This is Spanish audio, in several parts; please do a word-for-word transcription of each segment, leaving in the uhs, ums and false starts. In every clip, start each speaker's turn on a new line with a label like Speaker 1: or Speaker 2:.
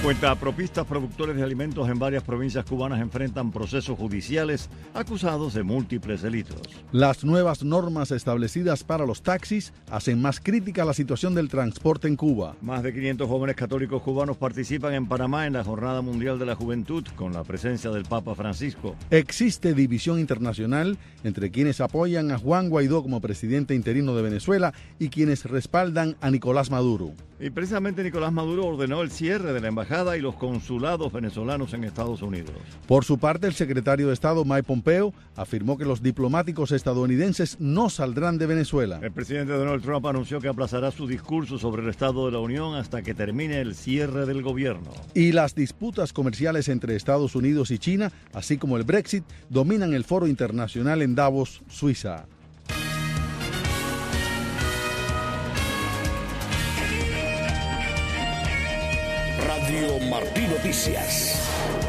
Speaker 1: Cuentapropistas productores de alimentos en varias provincias cubanas enfrentan procesos judiciales acusados de múltiples delitos.
Speaker 2: Las nuevas normas establecidas para los taxis hacen más crítica la situación del transporte en Cuba.
Speaker 1: Más de quinientos jóvenes católicos cubanos participan en Panamá en la Jornada Mundial de la Juventud con la presencia del Papa Francisco.
Speaker 2: Existe división internacional entre quienes apoyan a Juan Guaidó como presidente interino de Venezuela y quienes respaldan a Nicolás Maduro.
Speaker 1: Y precisamente Nicolás Maduro ordenó el cierre de la embajada y los consulados venezolanos en Estados Unidos.
Speaker 2: Por su parte, el secretario de Estado, Mike Pompeo, afirmó que los diplomáticos estadounidenses no saldrán de Venezuela.
Speaker 1: El presidente Donald Trump anunció que aplazará su discurso sobre el Estado de la Unión hasta que termine el cierre del gobierno.
Speaker 2: Y las disputas comerciales entre Estados Unidos y China, así como el Brexit, dominan el foro internacional en Davos, Suiza.
Speaker 3: Radio Martí Noticias.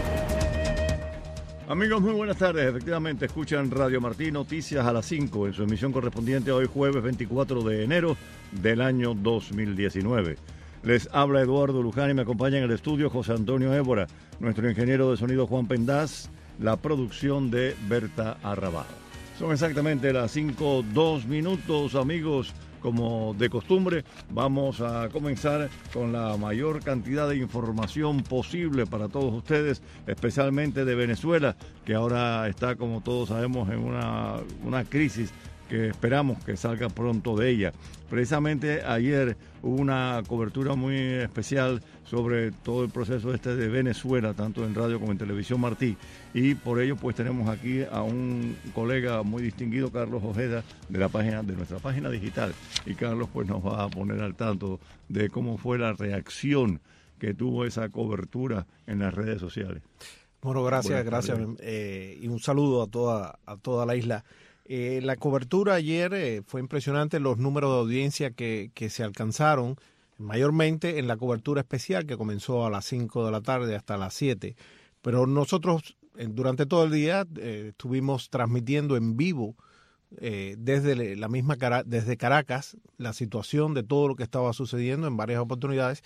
Speaker 1: Amigos, muy buenas tardes. Efectivamente, escuchan Radio Martí Noticias a las cinco en su emisión correspondiente a hoy jueves veinticuatro de enero del año dos mil diecinueve. Les habla Eduardo Luján y me acompaña en el estudio José Antonio Évora, nuestro ingeniero de sonido Juan Pendaz, la producción de Berta Arrabal. Son exactamente las cinco, dos minutos, amigos. Como de costumbre, vamos a comenzar con la mayor cantidad de información posible para todos ustedes, especialmente de Venezuela, que ahora está, como todos sabemos, en una, una crisis que esperamos que salga pronto de ella. Precisamente ayer hubo una cobertura muy especial sobre todo el proceso este de Venezuela, tanto en radio como en televisión Martí, y por ello pues tenemos aquí a un colega muy distinguido, Carlos Ojeda, de la página de nuestra página digital, y Carlos pues nos va a poner al tanto de cómo fue la reacción que tuvo esa cobertura en las redes sociales.
Speaker 4: Bueno, gracias, gracias, eh, y un saludo a toda, a toda la isla. Eh, la cobertura ayer eh, fue impresionante, los números de audiencia que, que se alcanzaron, mayormente en la cobertura especial que comenzó a las cinco de la tarde hasta las siete. Pero nosotros eh, durante todo el día eh, estuvimos transmitiendo en vivo eh, desde la misma Cara- desde Caracas la situación de todo lo que estaba sucediendo en varias oportunidades.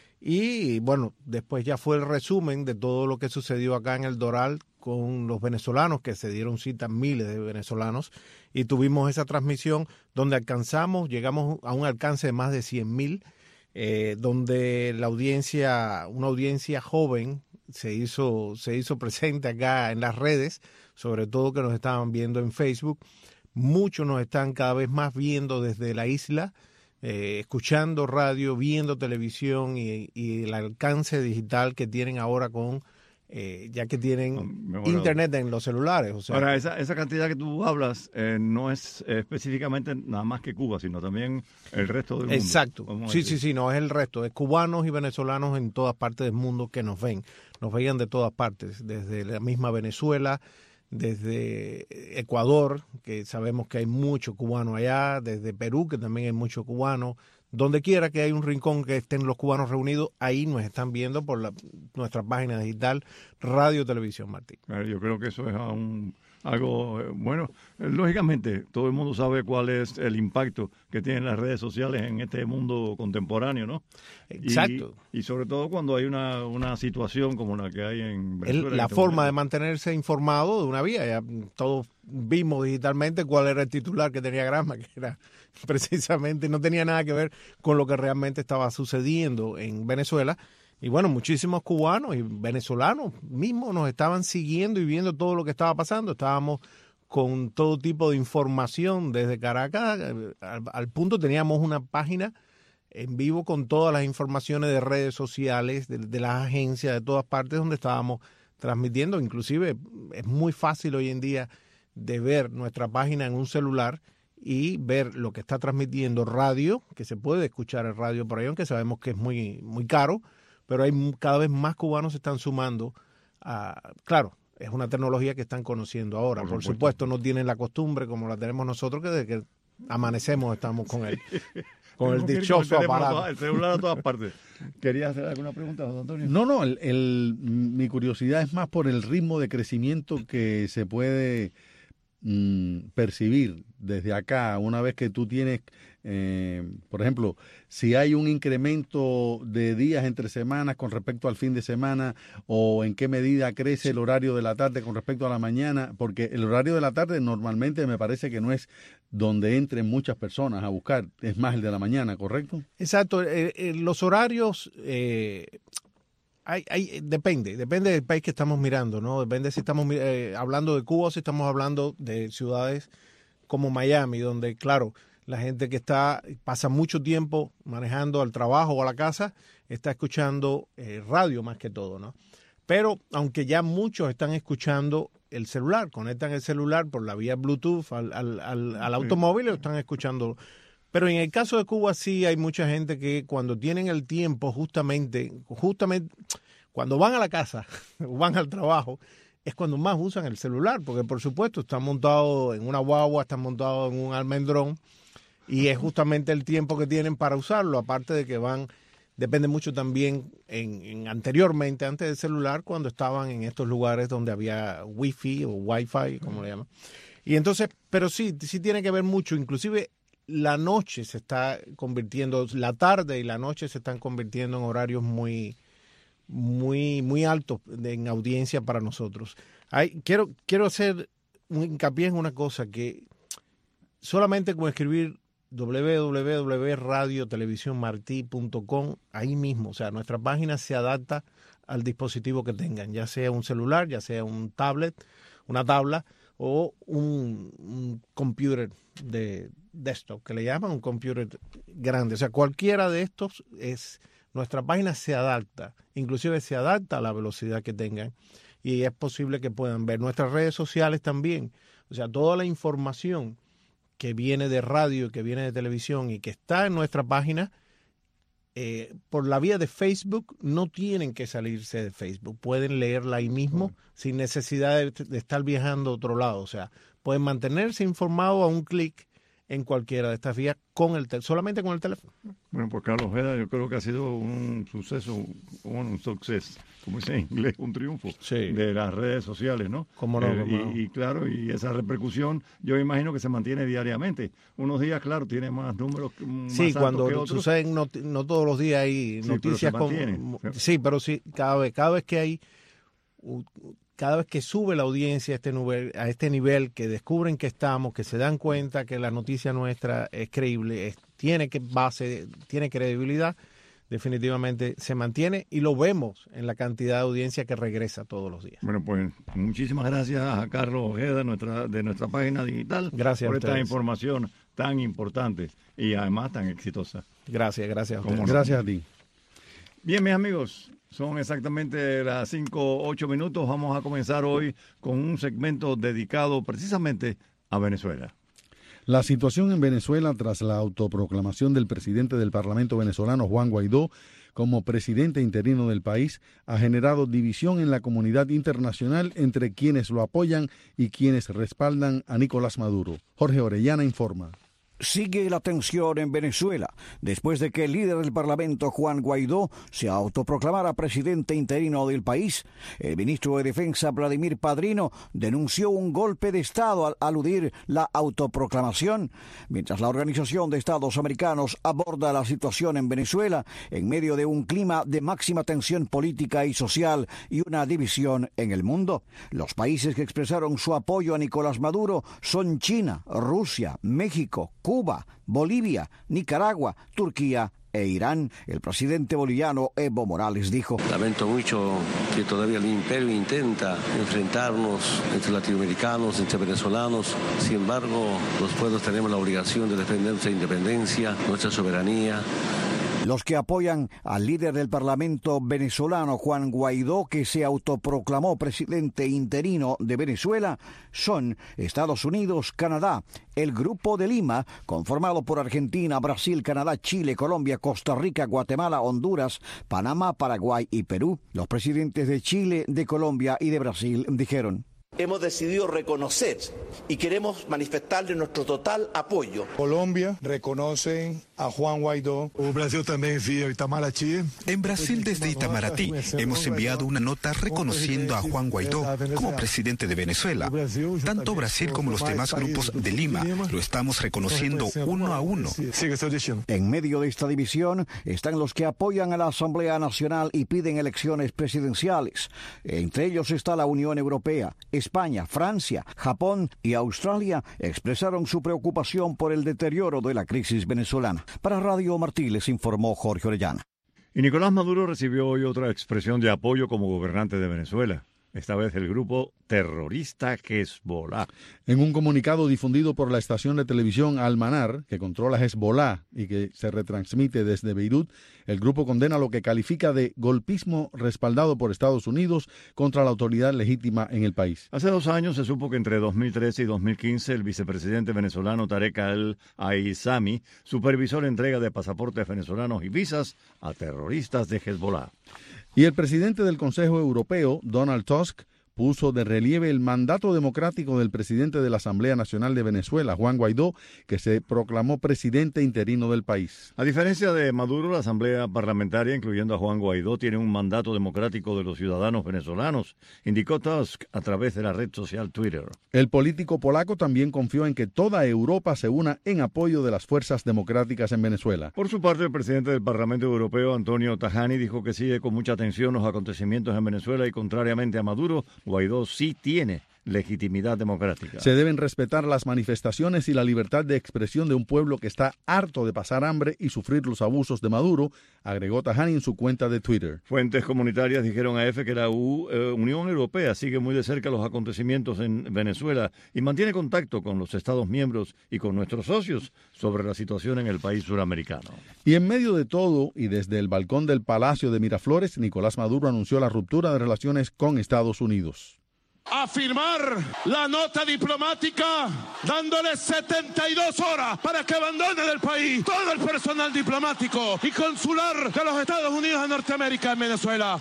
Speaker 4: Y bueno, después ya fue el resumen de todo lo que sucedió acá en el Doral con los venezolanos, que se dieron cita miles de venezolanos, y tuvimos esa transmisión donde alcanzamos, llegamos a un alcance de más de cien mil, eh, donde la audiencia, una audiencia joven, se hizo, se hizo presente acá en las redes, sobre todo que nos estaban viendo en Facebook. Muchos nos están cada vez más viendo desde la isla, Eh, escuchando radio, viendo televisión y, y el alcance digital que tienen ahora con, eh, ya que tienen Mejorado. internet en los celulares. O sea,
Speaker 1: ahora, esa, esa cantidad que tú hablas eh, no es eh, específicamente nada más que Cuba, sino también el resto del mundo.
Speaker 4: Exacto. Sí, sí, sí, no es el resto. Es cubanos y venezolanos en todas partes del mundo que nos ven. Nos veían de todas partes, desde la misma Venezuela, desde Ecuador, que sabemos que hay mucho cubano allá, desde Perú, que también hay mucho cubano. Donde quiera que hay un rincón que estén los cubanos reunidos, ahí nos están viendo por la, nuestra página digital Radio Televisión Martí.
Speaker 1: Yo creo que eso es un, algo eh, bueno. Lógicamente, todo el mundo sabe cuál es el impacto que tienen las redes sociales en este mundo contemporáneo, ¿no?
Speaker 4: Exacto.
Speaker 1: Y, y sobre todo cuando hay una, una situación como la que hay en Venezuela.
Speaker 4: El, la
Speaker 1: este
Speaker 4: forma
Speaker 1: momento.
Speaker 4: de mantenerse informado de una vía. Ya todos vimos digitalmente cuál era el titular que tenía Granma, que era precisamente, no tenía nada que ver con lo que realmente estaba sucediendo en Venezuela. Y bueno, muchísimos cubanos y venezolanos mismos nos estaban siguiendo y viendo todo lo que estaba pasando. Estábamos con todo tipo de información desde Caracas. Al, al punto teníamos una página en vivo con todas las informaciones de redes sociales, de, de las agencias, de todas partes donde estábamos transmitiendo. Inclusive es muy fácil hoy en día de ver nuestra página en un celular y ver lo que está transmitiendo radio, que se puede escuchar en radio por ahí, aunque sabemos que es muy, muy caro, pero hay cada vez más cubanos se están sumando a, claro, es una tecnología que están conociendo ahora. Por, por supuesto. supuesto, no tienen la costumbre como la tenemos nosotros, que desde que amanecemos estamos con él. Con el dichoso aparato.
Speaker 1: El celular a todas partes. ¿Querías hacer alguna pregunta, José Antonio?
Speaker 2: No, no, el, el, mi curiosidad es más por el ritmo de crecimiento que se puede mm, percibir desde acá, una vez que tú tienes, eh, por ejemplo, si hay un incremento de días entre semanas con respecto al fin de semana, o en qué medida crece el horario de la tarde con respecto a la mañana? Porque el horario de la tarde normalmente me parece que no es donde entren muchas personas a buscar, es más el de la mañana, ¿correcto?
Speaker 4: Exacto. Eh, eh, los horarios... Eh... Hay, hay, depende, depende del país que estamos mirando, ¿no? Depende si estamos eh, hablando de Cuba o si estamos hablando de ciudades como Miami, donde, claro, la gente que está pasa mucho tiempo manejando al trabajo o a la casa, está escuchando eh, radio más que todo, ¿no? Pero aunque ya muchos están escuchando el celular, conectan el celular por la vía Bluetooth al, al, al, al automóvil o están escuchando. Pero en el caso de Cuba sí hay mucha gente que cuando tienen el tiempo, justamente, justamente cuando van a la casa o van al trabajo, es cuando más usan el celular, porque por supuesto están montados en una guagua, están montados en un almendrón y es justamente el tiempo que tienen para usarlo, aparte de que van, depende mucho también en, en anteriormente, antes del celular, cuando estaban en estos lugares donde había wifi o wifi, como le llaman. Y entonces, pero sí, sí tiene que ver mucho, inclusive la noche se está convirtiendo, la tarde y la noche se están convirtiendo en horarios muy, muy, muy altos en audiencia para nosotros. Hay, quiero, quiero hacer un hincapié en una cosa, que solamente con escribir doble u doble u doble u punto radio televisión martí punto com, ahí mismo, o sea, nuestra página se adapta al dispositivo que tengan, ya sea un celular, ya sea un tablet, una tabla o un, un computer de desktop, que le llaman un computer grande. O sea, cualquiera de estos es, nuestra página se adapta, inclusive se adapta a la velocidad que tengan y es posible que puedan ver nuestras redes sociales también. O sea, toda la información que viene de radio, que viene de televisión y que está en nuestra página, eh, por la vía de Facebook, no tienen que salirse de Facebook. Pueden leerla ahí mismo uh-huh. sin necesidad de, de estar viajando a otro lado. O sea, pueden mantenerse informados a un clic en cualquiera de estas vías con el tel- solamente con el teléfono.
Speaker 1: Bueno, pues Carlos Ojeda, yo creo que ha sido un suceso, un suceso, como dice en inglés, un triunfo
Speaker 4: sí.
Speaker 1: de las redes sociales, ¿no?
Speaker 4: Cómo no,
Speaker 1: eh,
Speaker 4: cómo
Speaker 1: y,
Speaker 4: no.
Speaker 1: y claro, y esa repercusión, yo imagino que se mantiene diariamente. Unos días, claro, tiene más números, más
Speaker 4: sí, cuando
Speaker 1: que otros.
Speaker 4: suceden, no, no todos los días hay
Speaker 1: sí,
Speaker 4: noticias
Speaker 1: pero
Speaker 4: como, sí, pero sí, cada vez, cada vez que hay cada vez que sube la audiencia a este nivel, a este nivel, que descubren que estamos, que se dan cuenta que la noticia nuestra es creíble, es, tiene que base, tiene credibilidad, definitivamente se mantiene y lo vemos en la cantidad de audiencia que regresa todos los días.
Speaker 1: Bueno, pues muchísimas gracias a Carlos Ojeda nuestra, de nuestra página digital
Speaker 4: gracias
Speaker 1: por esta información tan importante y además tan exitosa.
Speaker 4: Gracias, gracias a ustedes.
Speaker 2: No? Gracias a ti.
Speaker 1: Bien, mis amigos, son exactamente las cinco, ocho minutos. Vamos a comenzar hoy con un segmento dedicado precisamente a Venezuela.
Speaker 2: La situación en Venezuela tras la autoproclamación del presidente del Parlamento venezolano, Juan Guaidó, como presidente interino del país, ha generado división en la comunidad internacional entre quienes lo apoyan y quienes respaldan a Nicolás Maduro. Jorge Orellana informa.
Speaker 5: Sigue la tensión en Venezuela después de que el líder del Parlamento, Juan Guaidó, se autoproclamara presidente interino del país. El ministro de Defensa, Vladimir Padrino, denunció un golpe de Estado al aludir la autoproclamación, mientras la Organización de Estados Americanos aborda la situación en Venezuela en medio de un clima de máxima tensión política y social y una división en el mundo. Los países que expresaron su apoyo a Nicolás Maduro son China, Rusia, México, Cuba, Bolivia, Nicaragua, Turquía e Irán. El presidente boliviano Evo Morales dijo:
Speaker 6: lamento mucho que todavía el imperio intenta enfrentarnos entre latinoamericanos, entre venezolanos. Sin embargo, los pueblos tenemos la obligación de defender nuestra independencia, nuestra soberanía.
Speaker 5: Los que apoyan al líder del Parlamento venezolano, Juan Guaidó, que se autoproclamó presidente interino de Venezuela, son Estados Unidos, Canadá, el Grupo de Lima, conformado por Argentina, Brasil, Canadá, Chile, Colombia, Costa Rica, Guatemala, Honduras, Panamá, Paraguay y Perú. Los presidentes de Chile, de Colombia y de Brasil dijeron:
Speaker 7: Hemos decidido reconocer y queremos manifestarle nuestro total apoyo.
Speaker 8: Colombia reconoce a Juan Guaidó.
Speaker 9: O Brasil también envía Itamaraty.
Speaker 10: En Brasil, desde Itamaraty, hemos enviado una nota reconociendo a Juan Guaidó como presidente de Venezuela. Tanto Brasil como los demás grupos de Lima lo estamos reconociendo uno a uno.
Speaker 5: En medio de esta división están los que apoyan a la Asamblea Nacional y piden elecciones presidenciales. Entre ellos está la Unión Europea. España, Francia, Japón y Australia expresaron su preocupación por el deterioro de la crisis venezolana. Para Radio Martí les informó Jorge Orellana.
Speaker 1: Y Nicolás Maduro recibió hoy otra expresión de apoyo como gobernante de Venezuela. Esta vez el grupo terrorista Hezbollah.
Speaker 2: En un comunicado difundido por la estación de televisión Al-Manar, que controla Hezbollah y que se retransmite desde Beirut, el grupo condena lo que califica de golpismo respaldado por Estados Unidos contra la autoridad legítima en el país.
Speaker 1: Hace dos años se supo que entre dos mil trece y dos mil quince el vicepresidente venezolano Tarek al-Aissami supervisó la entrega de pasaportes venezolanos y visas a terroristas de Hezbollah.
Speaker 2: Y el presidente del Consejo Europeo, Donald Tusk, puso de relieve el mandato democrático del presidente de la Asamblea Nacional de Venezuela, Juan Guaidó, que se proclamó presidente interino del país.
Speaker 1: A diferencia de Maduro, la Asamblea Parlamentaria, incluyendo a Juan Guaidó, tiene un mandato democrático de los ciudadanos venezolanos, indicó Tusk a través de la red social Twitter.
Speaker 2: El político polaco también confió en que toda Europa se una en apoyo de las fuerzas democráticas en Venezuela.
Speaker 1: Por su parte, el presidente del Parlamento Europeo, Antonio Tajani, dijo que sigue con mucha atención los acontecimientos en Venezuela y, contrariamente a Maduro, Guaidó sí tiene legitimidad democrática.
Speaker 2: Se deben respetar las manifestaciones y la libertad de expresión de un pueblo que está harto de pasar hambre y sufrir los abusos de Maduro, agregó Tajani en su cuenta de Twitter.
Speaker 1: Fuentes comunitarias dijeron a EFE que la U, eh, Unión Europea sigue muy de cerca los acontecimientos en Venezuela y mantiene contacto con los Estados miembros y con nuestros socios sobre la situación en el país suramericano.
Speaker 2: Y en medio de todo, y desde el balcón del Palacio de Miraflores, Nicolás Maduro anunció la ruptura de relaciones con Estados Unidos.
Speaker 11: A firmar la nota diplomática, dándole setenta y dos horas para que abandone del país todo el personal diplomático y consular de los Estados Unidos de Norteamérica en Venezuela.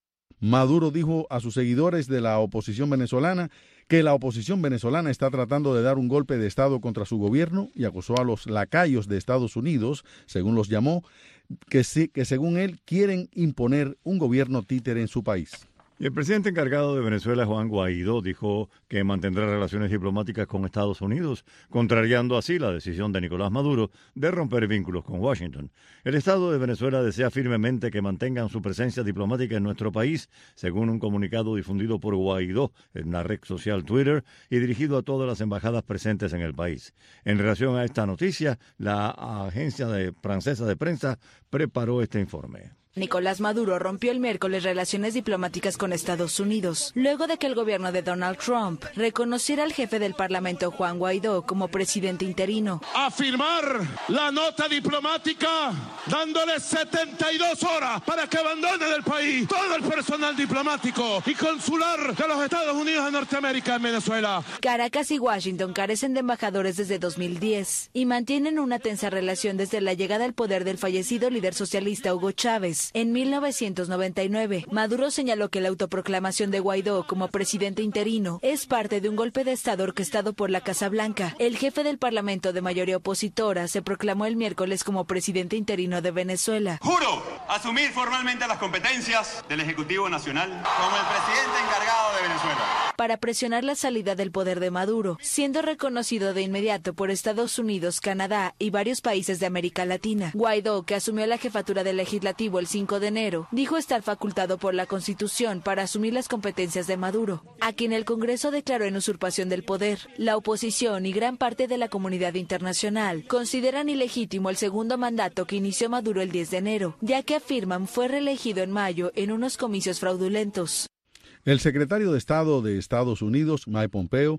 Speaker 2: Maduro dijo a sus seguidores de la oposición venezolana que la oposición venezolana está tratando de dar un golpe de Estado contra su gobierno y acusó a los lacayos de Estados Unidos, según los llamó, que, sí, que según él quieren imponer un gobierno títere en su país.
Speaker 1: Y el presidente encargado de Venezuela, Juan Guaidó, dijo que mantendrá relaciones diplomáticas con Estados Unidos, contrariando así la decisión de Nicolás Maduro de romper vínculos con Washington. El Estado de Venezuela desea firmemente que mantengan su presencia diplomática en nuestro país, según un comunicado difundido por Guaidó en la red social Twitter y dirigido a todas las embajadas presentes en el país. En relación a esta noticia, la agencia de, francesa de prensa preparó este informe.
Speaker 12: Nicolás Maduro rompió el miércoles relaciones diplomáticas con Estados Unidos, luego de que el gobierno de Donald Trump reconociera al jefe del Parlamento, Juan Guaidó, como presidente interino.
Speaker 11: A firmar la nota diplomática, dándole setenta y dos horas para que abandone del país todo el personal diplomático y consular de los Estados Unidos de Norteamérica en Venezuela.
Speaker 12: Caracas y Washington carecen de embajadores desde dos mil diez y mantienen una tensa relación desde la llegada al poder del fallecido líder socialista Hugo Chávez. En mil novecientos noventa y nueve, Maduro señaló que la autoproclamación de Guaidó como presidente interino es parte de un golpe de Estado orquestado por la Casa Blanca. El jefe del Parlamento de mayoría opositora se proclamó el miércoles como presidente interino de Venezuela.
Speaker 13: Juro asumir formalmente las competencias del Ejecutivo Nacional como el presidente encargado de Venezuela.
Speaker 12: Para presionar la salida del poder de Maduro, siendo reconocido de inmediato por Estados Unidos, Canadá y varios países de América Latina. Guaidó, que asumió la jefatura del legislativo el cinco de enero, dijo estar facultado por la Constitución para asumir las competencias de Maduro, a quien el Congreso declaró en usurpación del poder. La oposición y gran parte de la comunidad internacional consideran ilegítimo el segundo mandato que inició Maduro el diez de enero, ya que afirman fue reelegido en mayo en unos comicios fraudulentos.
Speaker 2: El secretario de Estado de Estados Unidos, Mike Pompeo,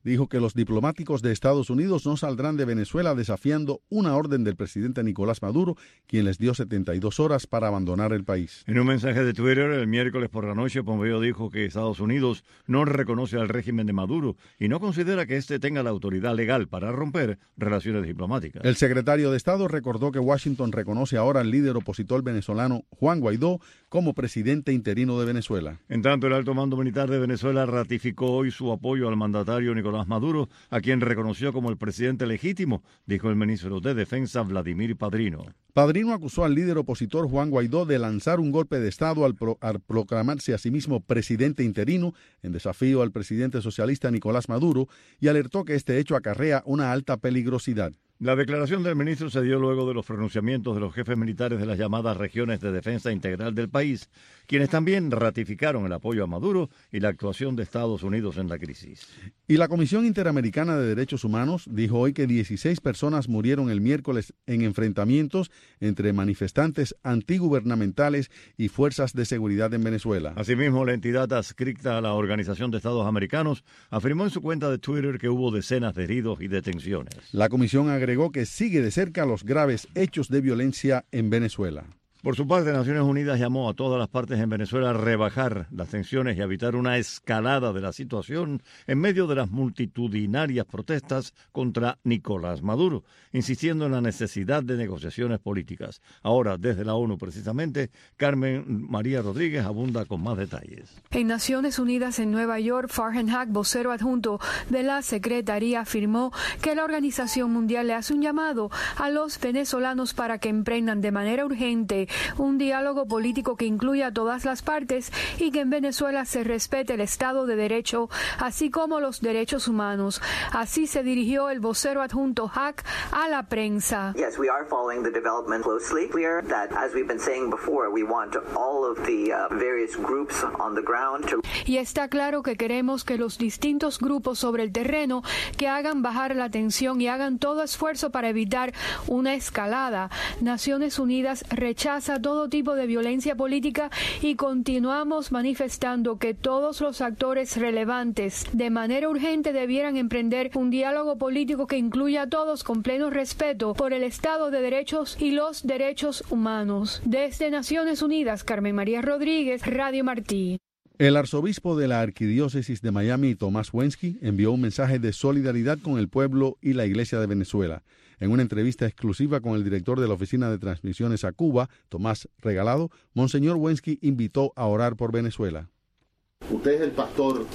Speaker 2: dijo que los diplomáticos de Estados Unidos no saldrán de Venezuela desafiando una orden del presidente Nicolás Maduro, quien les dio setenta y dos horas para abandonar el país.
Speaker 1: En un mensaje de Twitter el miércoles por la noche, Pompeo dijo que Estados Unidos no reconoce al régimen de Maduro y no considera que éste tenga la autoridad legal para romper relaciones diplomáticas.
Speaker 2: El secretario de Estado recordó que Washington reconoce ahora al líder opositor venezolano Juan Guaidó como presidente interino de Venezuela.
Speaker 1: En tanto, el alto mando militar de Venezuela ratificó hoy su apoyo al mandatario Nicolás Maduro, a quien reconoció como el presidente legítimo, dijo el ministro de Defensa Vladimir Padrino.
Speaker 2: Padrino acusó al líder opositor Juan Guaidó de lanzar un golpe de Estado al, pro, al proclamarse a sí mismo presidente interino en desafío al presidente socialista Nicolás Maduro y alertó que este hecho acarrea una alta peligrosidad.
Speaker 1: La declaración del ministro se dio luego de los pronunciamientos de los jefes militares de las llamadas regiones de defensa integral del país, quienes también ratificaron el apoyo a Maduro y la actuación de Estados Unidos en la crisis.
Speaker 2: Y la Comisión Interamericana de Derechos Humanos dijo hoy que dieciséis personas murieron el miércoles en enfrentamientos entre manifestantes antigubernamentales y fuerzas de seguridad en Venezuela.
Speaker 1: Asimismo, la entidad adscrita a la Organización de Estados Americanos afirmó en su cuenta de Twitter que hubo decenas de heridos y detenciones.
Speaker 2: La comisión agregó que sigue de cerca los graves hechos de violencia en Venezuela.
Speaker 1: Por su parte, Naciones Unidas llamó a todas las partes en Venezuela a rebajar las tensiones y evitar una escalada de la situación en medio de las multitudinarias protestas contra Nicolás Maduro, insistiendo en la necesidad de negociaciones políticas. Ahora, desde la ONU precisamente, Carmen María Rodríguez abunda con más detalles.
Speaker 14: En Naciones Unidas en Nueva York, Farhan Haq, vocero adjunto de la Secretaría, afirmó que la Organización Mundial le hace un llamado a los venezolanos para que emprendan de manera urgente un diálogo político que incluya a todas las partes y que en Venezuela se respete el Estado de Derecho, así como los derechos humanos. Así se dirigió el vocero adjunto Haq a la prensa.
Speaker 15: Yes, we are following the development closely. Clear that, as we've been saying before, we want all of the uh, various groups on the ground to...
Speaker 14: Y está claro que queremos que los distintos grupos sobre el terreno que hagan bajar la tensión y hagan todo esfuerzo para evitar una escalada. Naciones Unidas rechaza todo tipo de violencia política y continuamos manifestando que todos los actores relevantes de manera urgente debieran emprender un diálogo político que incluya a todos con pleno respeto por el Estado de Derechos y los derechos humanos. Desde Naciones Unidas, Carmen María Rodríguez, Radio Martí.
Speaker 2: El arzobispo de la Arquidiócesis de Miami, Tomás Wensky, envió un mensaje de solidaridad con el pueblo y la Iglesia de Venezuela. En una entrevista exclusiva con el director de la Oficina de Transmisiones a Cuba, Tomás Regalado, Monseñor Wensky invitó a orar por Venezuela.
Speaker 16: Usted es el pastor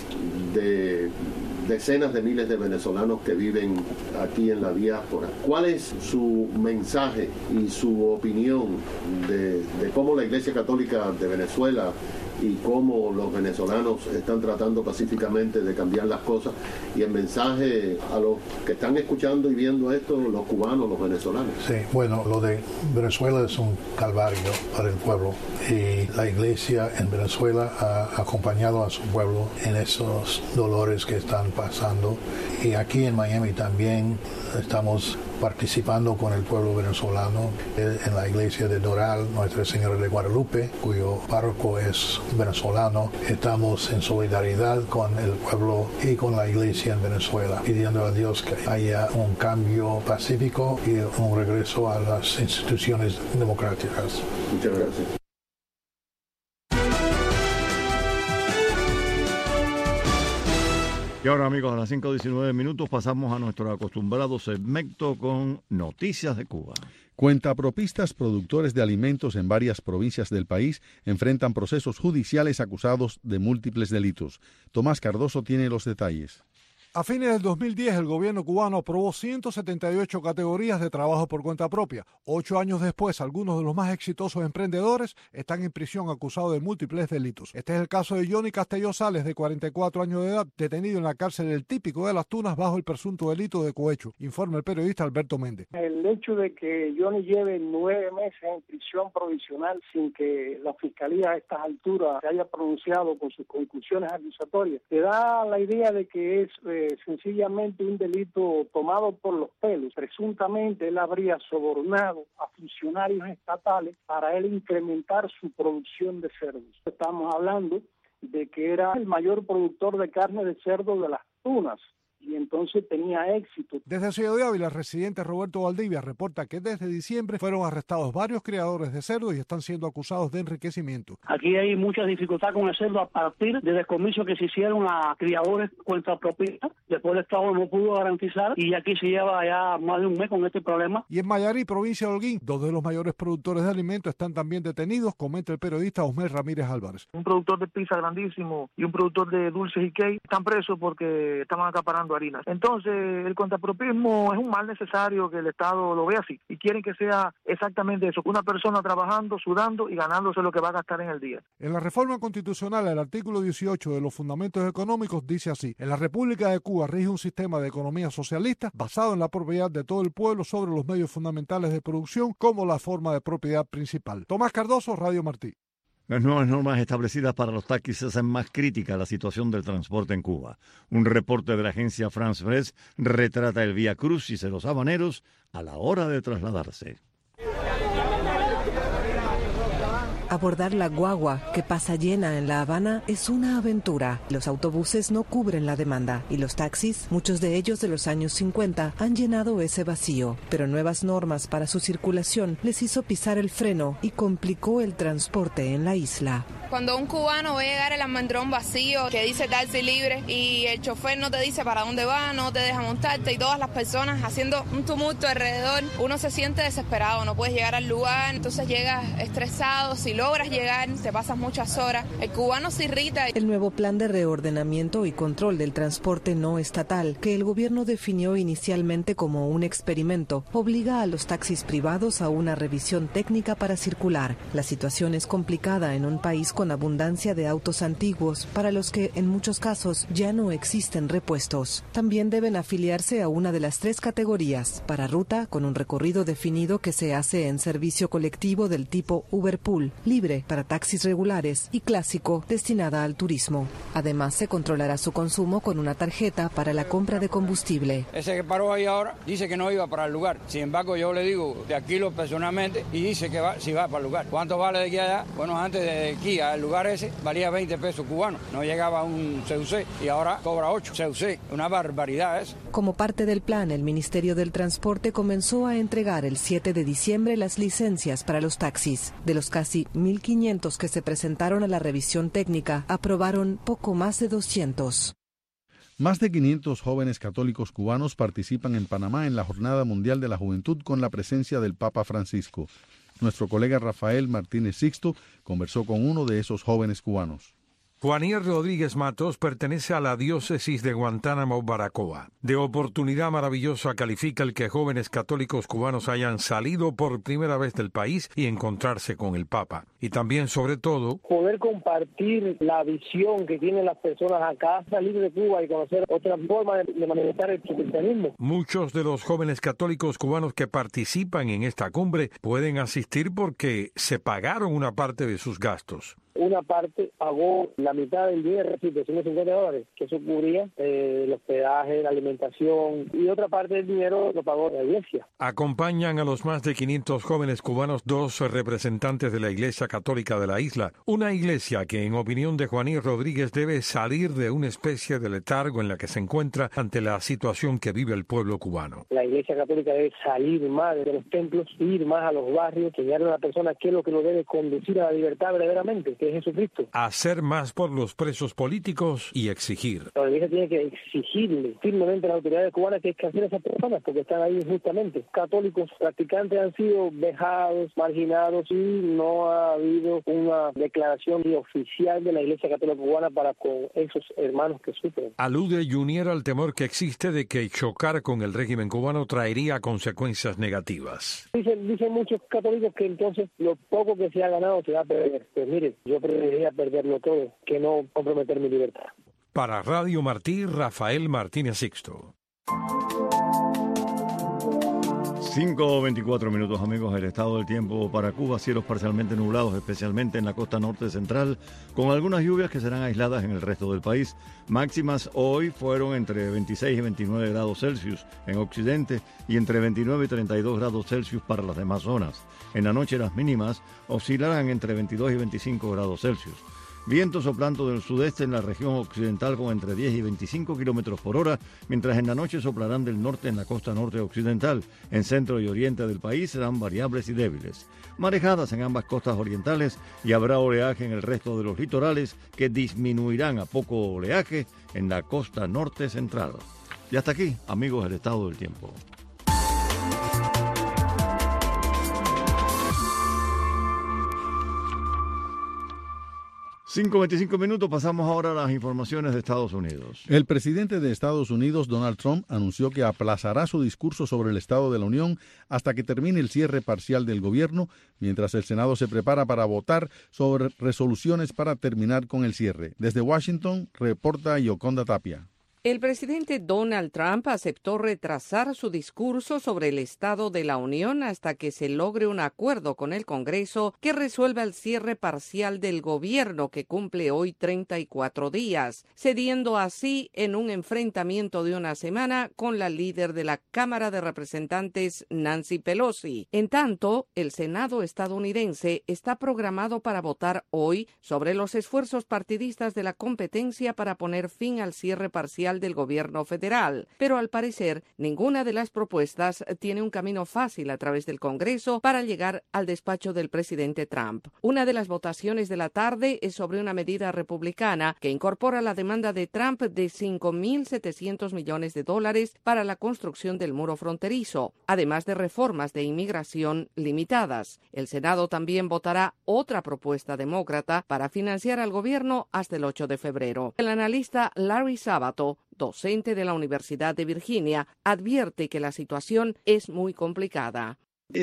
Speaker 16: de decenas de miles de venezolanos que viven aquí en la diáspora. ¿Cuál es su mensaje y su opinión de, de cómo la Iglesia Católica de Venezuela y cómo los venezolanos están tratando pacíficamente de cambiar las cosas, y el mensaje a los que están escuchando y viendo esto, los cubanos, los venezolanos?
Speaker 17: Sí, bueno, lo de Venezuela es un calvario para el pueblo y la Iglesia en Venezuela ha acompañado a su pueblo en esos dolores que están pasando, y aquí en Miami también estamos participando con el pueblo venezolano en la iglesia de Doral, Nuestra Señora de Guadalupe, cuyo párroco es venezolano. Estamos en solidaridad con el pueblo y con la iglesia en Venezuela, pidiendo a Dios que haya un cambio pacífico y un regreso a las instituciones democráticas.
Speaker 16: Muchas gracias.
Speaker 1: Y ahora, amigos, a las cinco diecinueve minutos pasamos a nuestro acostumbrado segmento con Noticias de Cuba.
Speaker 2: Cuentapropistas productores de alimentos en varias provincias del país enfrentan procesos judiciales acusados de múltiples delitos. Tomás Cardoso tiene los detalles.
Speaker 18: A fines del dos mil diez, el gobierno cubano aprobó ciento setenta y ocho categorías de trabajo por cuenta propia. Ocho años después, algunos de los más exitosos emprendedores están en prisión acusados de múltiples delitos. Este es el caso de Johnny Castelló Sales, de cuarenta y cuatro años de edad, detenido en la cárcel del Típico de Las Tunas bajo el presunto delito de cohecho, informa el periodista Alberto Méndez.
Speaker 19: El hecho de que Johnny lleve nueve meses en prisión provisional sin que la Fiscalía a estas alturas se haya pronunciado con sus conclusiones acusatorias, te da la idea de que es eh, sencillamente un delito tomado por los pelos. Presuntamente él habría sobornado a funcionarios estatales para él incrementar su producción de cerdos. Estamos hablando de que era el mayor productor de carne de cerdo de Las Tunas, y entonces tenía éxito.
Speaker 18: Desde Ciudad de Ávila, el residente Roberto Valdivia reporta que desde diciembre fueron arrestados varios criadores de cerdos y están siendo acusados de enriquecimiento.
Speaker 19: Aquí hay mucha dificultad con el cerdo a partir de descomisos que se hicieron a criadores cuenta propiedad. Después el Estado no pudo garantizar y aquí se lleva ya más de un mes con este problema.
Speaker 18: Y en Mayarí, provincia de Holguín, dos de los mayores productores de alimentos están también detenidos, comenta el periodista Osmel Ramírez Álvarez.
Speaker 20: Un productor de pizza grandísimo y un productor de dulces y cake están presos porque estaban acaparando harinas. Entonces, el contrapropismo es un mal necesario que el Estado lo vea así y quieren que sea exactamente eso, una persona trabajando, sudando y ganándose lo que va a gastar en el día.
Speaker 18: En la reforma constitucional, el artículo dieciocho de los fundamentos económicos dice así: en la República de Cuba rige un sistema de economía socialista basado en la propiedad de todo el pueblo sobre los medios fundamentales de producción como la forma de propiedad principal. Tomás Cardoso, Radio Martí.
Speaker 1: Las nuevas normas establecidas para los taxis hacen más crítica la situación del transporte en Cuba. Un reporte de la agencia France Press retrata el vía crucis de los habaneros a la hora de trasladarse.
Speaker 21: Abordar la guagua que pasa llena en La Habana es una aventura. Los autobuses no cubren la demanda y los taxis, muchos de ellos de los años cincuenta, han llenado ese vacío. Pero nuevas normas para su circulación les hizo pisar el freno y complicó el transporte en la isla.
Speaker 22: Cuando un cubano ve llegar el almendrón vacío que dice taxi libre y el chofer no te dice para dónde va, no te deja montarte y todas las personas haciendo un tumulto alrededor, uno se siente desesperado, no puedes llegar al lugar, entonces llegas estresado, si logras llegar te pasas muchas horas, el cubano se irrita.
Speaker 21: El nuevo plan de reordenamiento y control del transporte no estatal, que el gobierno definió inicialmente como un experimento, obliga a los taxis privados a una revisión técnica para circular. La situación es complicada en un país con abundancia de autos antiguos, para los que en muchos casos ya no existen repuestos. También deben afiliarse a una de las tres categorías: para ruta, con un recorrido definido que se hace en servicio colectivo del tipo Uber Pool, libre para taxis regulares y clásico, destinada al turismo. Además, se controlará su consumo con una tarjeta para la compra de combustible.
Speaker 23: Ese que paró ahí ahora dice que no iba para el lugar. Sin embargo, yo le digo, de aquí lo personalmente, y dice que va, si va para el lugar. ¿Cuánto vale de aquí a allá? Bueno, antes de aquí al lugar ese valía veinte pesos cubanos, no llegaba a un C U C y ahora cobra ocho C U C, una barbaridad eso.
Speaker 21: Como parte del plan, el Ministerio del Transporte comenzó a entregar el siete de diciembre las licencias para los taxis. De los casi mil quinientos que se presentaron a la revisión técnica, aprobaron poco más de doscientos.
Speaker 2: Más de quinientos jóvenes católicos cubanos participan en Panamá en la Jornada Mundial de la Juventud con la presencia del Papa Francisco. Nuestro colega Rafael Martínez Sixto conversó con uno de esos jóvenes cubanos.
Speaker 24: Juanier Rodríguez Matos pertenece a la diócesis de Guantánamo, Baracoa. De oportunidad maravillosa califica el que jóvenes católicos cubanos hayan salido por primera vez del país y encontrarse con el Papa. Y también, sobre todo,
Speaker 19: poder compartir la visión que tienen las personas acá, salir de Cuba y conocer otra forma de, de manifestar el cristianismo.
Speaker 24: Muchos de los jóvenes católicos cubanos que participan en esta cumbre pueden asistir porque se pagaron una parte de sus gastos.
Speaker 19: Una parte pagó la mitad del dinero, doscientos cincuenta dólares, que eso cubría eh, el hospedaje, la alimentación, y otra parte del dinero lo pagó la iglesia.
Speaker 24: Acompañan a los más de quinientos jóvenes cubanos dos representantes de la Iglesia Católica de la isla, una iglesia que, en opinión de Juanier Rodríguez, debe salir de una especie de letargo en la que se encuentra ante la situación que vive el pueblo cubano.
Speaker 19: La Iglesia Católica debe salir más de los templos, ir más a los barrios, enseñarle a la persona qué es lo que lo debe conducir a la libertad verdaderamente, que es Jesucristo.
Speaker 24: Hacer más por los presos políticos y exigir.
Speaker 19: La iglesia tiene que exigirle firmemente a las autoridades cubanas que escarcelen a esas personas porque están ahí injustamente. Católicos practicantes han sido vejados, marginados y no ha habido una declaración oficial de la Iglesia Católica Cubana para con esos hermanos que sufren.
Speaker 24: Alude Junior al temor que existe de que chocar con el régimen cubano traería consecuencias negativas.
Speaker 19: Dicen, dicen muchos católicos que entonces lo poco que se ha ganado se va a perder. Pues mire, yo preferiría perderlo todo que no comprometer mi libertad.
Speaker 24: Para Radio Martí, Rafael Martínez Sixto.
Speaker 1: cinco veinticuatro minutos, amigos. El estado del tiempo para Cuba: cielos parcialmente nublados, especialmente en la costa norte central, con algunas lluvias que serán aisladas en el resto del país. Máximas hoy fueron entre veintiséis y veintinueve grados Celsius en Occidente y entre veintinueve y treinta y dos grados Celsius para las demás zonas. En la noche las mínimas oscilarán entre veintidós y veinticinco grados Celsius. Viento soplando del sudeste en la región occidental con entre diez y veinticinco kilómetros por hora, mientras en la noche soplarán del norte en la costa norte occidental. En centro y oriente del país serán variables y débiles. Marejadas en ambas costas orientales y habrá oleaje en el resto de los litorales que disminuirán a poco oleaje en la costa norte central. Y hasta aquí, amigos, el estado del tiempo. cinco veinticinco minutos, pasamos ahora a las informaciones de Estados Unidos.
Speaker 2: El presidente de Estados Unidos, Donald Trump, anunció que aplazará su discurso sobre el Estado de la Unión hasta que termine el cierre parcial del gobierno, mientras el Senado se prepara para votar sobre resoluciones para terminar con el cierre. Desde Washington, reporta Yoconda Tapia.
Speaker 3: El presidente Donald Trump aceptó retrasar su discurso sobre el Estado de la Unión hasta que se logre un acuerdo con el Congreso que resuelva el cierre parcial del gobierno que cumple hoy treinta y cuatro días, cediendo así en un enfrentamiento de una semana con la líder de la Cámara de Representantes, Nancy Pelosi. En tanto, el Senado estadounidense está programado para votar hoy sobre los esfuerzos partidistas de la competencia para poner fin al cierre parcial del gobierno federal, pero al parecer ninguna de las propuestas tiene un camino fácil a través del Congreso para llegar al despacho del presidente Trump. Una de las votaciones de la tarde es sobre una medida republicana que incorpora la demanda de Trump de cinco mil setecientos millones de dólares para la construcción del muro fronterizo, además de reformas de inmigración limitadas. El Senado también votará otra propuesta demócrata para financiar al gobierno hasta el ocho de febrero. El analista Larry Sabato, docente de la Universidad de Virginia, advierte que la situación es muy complicada.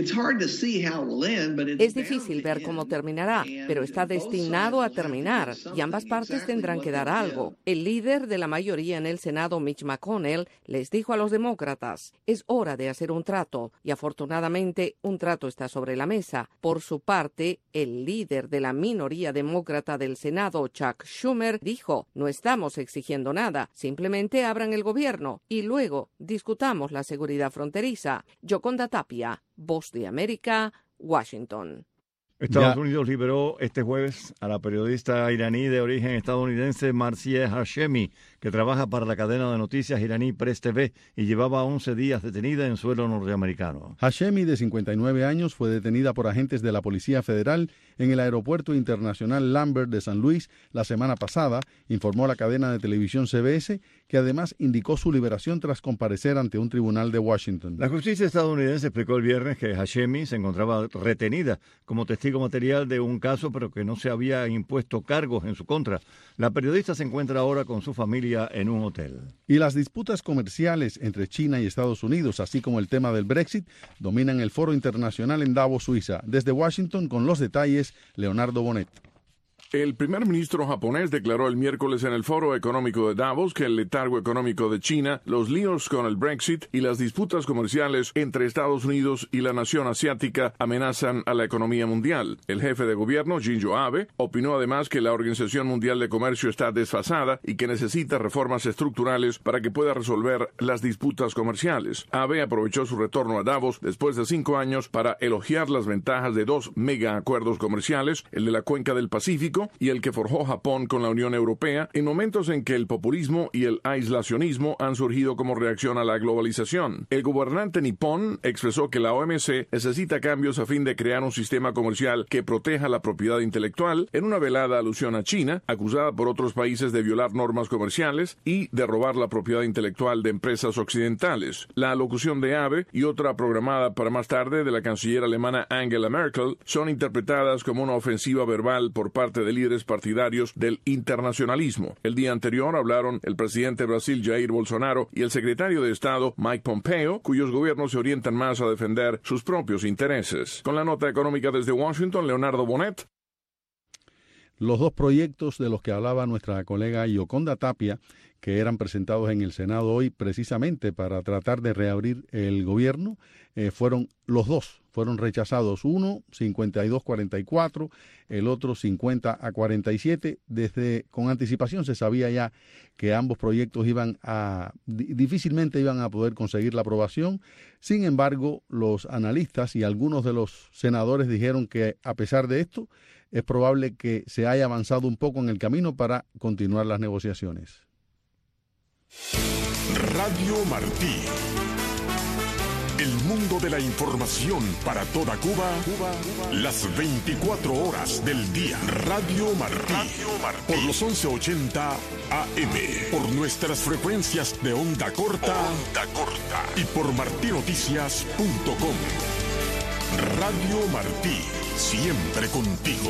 Speaker 3: Es difícil ver cómo terminará, pero está destinado a terminar y ambas partes tendrán que dar algo. El líder de la mayoría en el Senado, Mitch McConnell, les dijo a los demócratas, es hora de hacer un trato y afortunadamente un trato está sobre la mesa. Por su parte, el líder de la minoría demócrata del Senado, Chuck Schumer, dijo, no estamos exigiendo nada, simplemente abran el gobierno y luego discutamos la seguridad fronteriza. Yoconda Tapia, Voz de América, Washington.
Speaker 1: Estados
Speaker 2: Ya.
Speaker 1: Unidos liberó este jueves a la periodista iraní de origen estadounidense Marzieh Hashemi, que trabaja para la cadena de noticias iraní Press T V y llevaba once días detenida en suelo norteamericano.
Speaker 2: Hashemi, de cincuenta y nueve años, fue detenida por agentes de la Policía Federal en el Aeropuerto Internacional Lambert de San Luis la semana pasada, informó la cadena de televisión C B S, que además indicó su liberación tras comparecer ante un tribunal de Washington.
Speaker 1: La justicia estadounidense explicó el viernes que Hashemi se encontraba retenida como testigo material de un caso, pero que no se había impuesto cargos en su contra. La periodista se encuentra ahora con su familia en un hotel.
Speaker 2: Y las disputas comerciales entre China y Estados Unidos, así como el tema del Brexit, dominan el foro internacional en Davos, Suiza. Desde Washington, con los detalles, Leonardo Bonet.
Speaker 4: El primer ministro japonés declaró el miércoles en el Foro Económico de Davos que el letargo económico de China, los líos con el Brexit y las disputas comerciales entre Estados Unidos y la nación asiática amenazan a la economía mundial. El jefe de gobierno, Shinzo Abe, opinó además que la Organización Mundial de Comercio está desfasada y que necesita reformas estructurales para que pueda resolver las disputas comerciales. Abe aprovechó su retorno a Davos después de cinco años para elogiar las ventajas de dos mega acuerdos comerciales, el de la Cuenca del Pacífico y el que forjó Japón con la Unión Europea, en momentos en que el populismo y el aislacionismo han surgido como reacción a la globalización. El gobernante nipón expresó que la O M C necesita cambios a fin de crear un sistema comercial que proteja la propiedad intelectual, en una velada alusión a China, acusada por otros países de violar normas comerciales y de robar la propiedad intelectual de empresas occidentales. La alocución de Abe y otra programada para más tarde de la canciller alemana Angela Merkel son interpretadas como una ofensiva verbal por parte de de líderes partidarios del internacionalismo. El día anterior hablaron el presidente de Brasil, Jair Bolsonaro, y el secretario de Estado, Mike Pompeo, cuyos gobiernos se orientan más a defender sus propios intereses. Con la nota económica desde Washington, Leonardo Bonet.
Speaker 2: Los dos proyectos de los que hablaba nuestra colega Yoconda Tapia, que eran presentados en el Senado hoy precisamente para tratar de reabrir el gobierno, eh, fueron los dos fueron rechazados. Uno, cincuenta y dos a cuarenta y cuatro, el otro cincuenta a cuarenta y siete. Desde con anticipación se sabía ya que ambos proyectos iban a difícilmente iban a poder conseguir la aprobación. Sin embargo, los analistas y algunos de los senadores dijeron que a pesar de esto, es probable que se haya avanzado un poco en el camino para continuar las negociaciones.
Speaker 6: Radio Martí. El mundo de la información para toda Cuba, Cuba, Cuba, las veinticuatro horas del día. Radio Martí. Radio Martí. Por los once ochenta A M. Por nuestras frecuencias de onda corta. Onda corta. Y por martí noticias punto com. Radio Martí. Siempre contigo.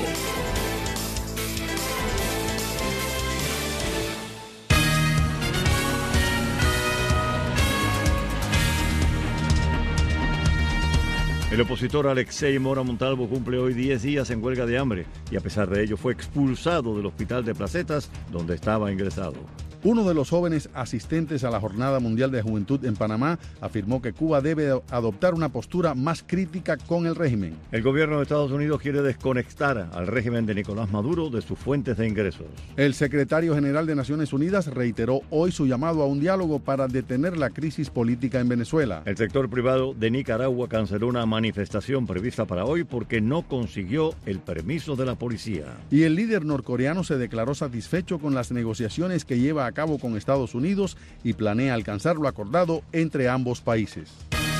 Speaker 1: El opositor Alexei Mora Montalvo cumple hoy diez días en huelga de hambre y a pesar de ello fue expulsado del hospital de Placetas donde estaba ingresado.
Speaker 2: Uno de los jóvenes asistentes a la Jornada Mundial de Juventud en Panamá afirmó que Cuba debe adoptar una postura más crítica con el régimen.
Speaker 1: El gobierno de Estados Unidos quiere desconectar al régimen de Nicolás Maduro de sus fuentes de ingresos.
Speaker 2: El secretario general de Naciones Unidas reiteró hoy su llamado a un diálogo para detener la crisis política en Venezuela.
Speaker 1: El sector privado de Nicaragua canceló una manifestación prevista para hoy porque no consiguió el permiso de la policía.
Speaker 2: Y el líder norcoreano se declaró satisfecho con las negociaciones que lleva a cabo con Estados Unidos y planea alcanzar lo acordado entre ambos países.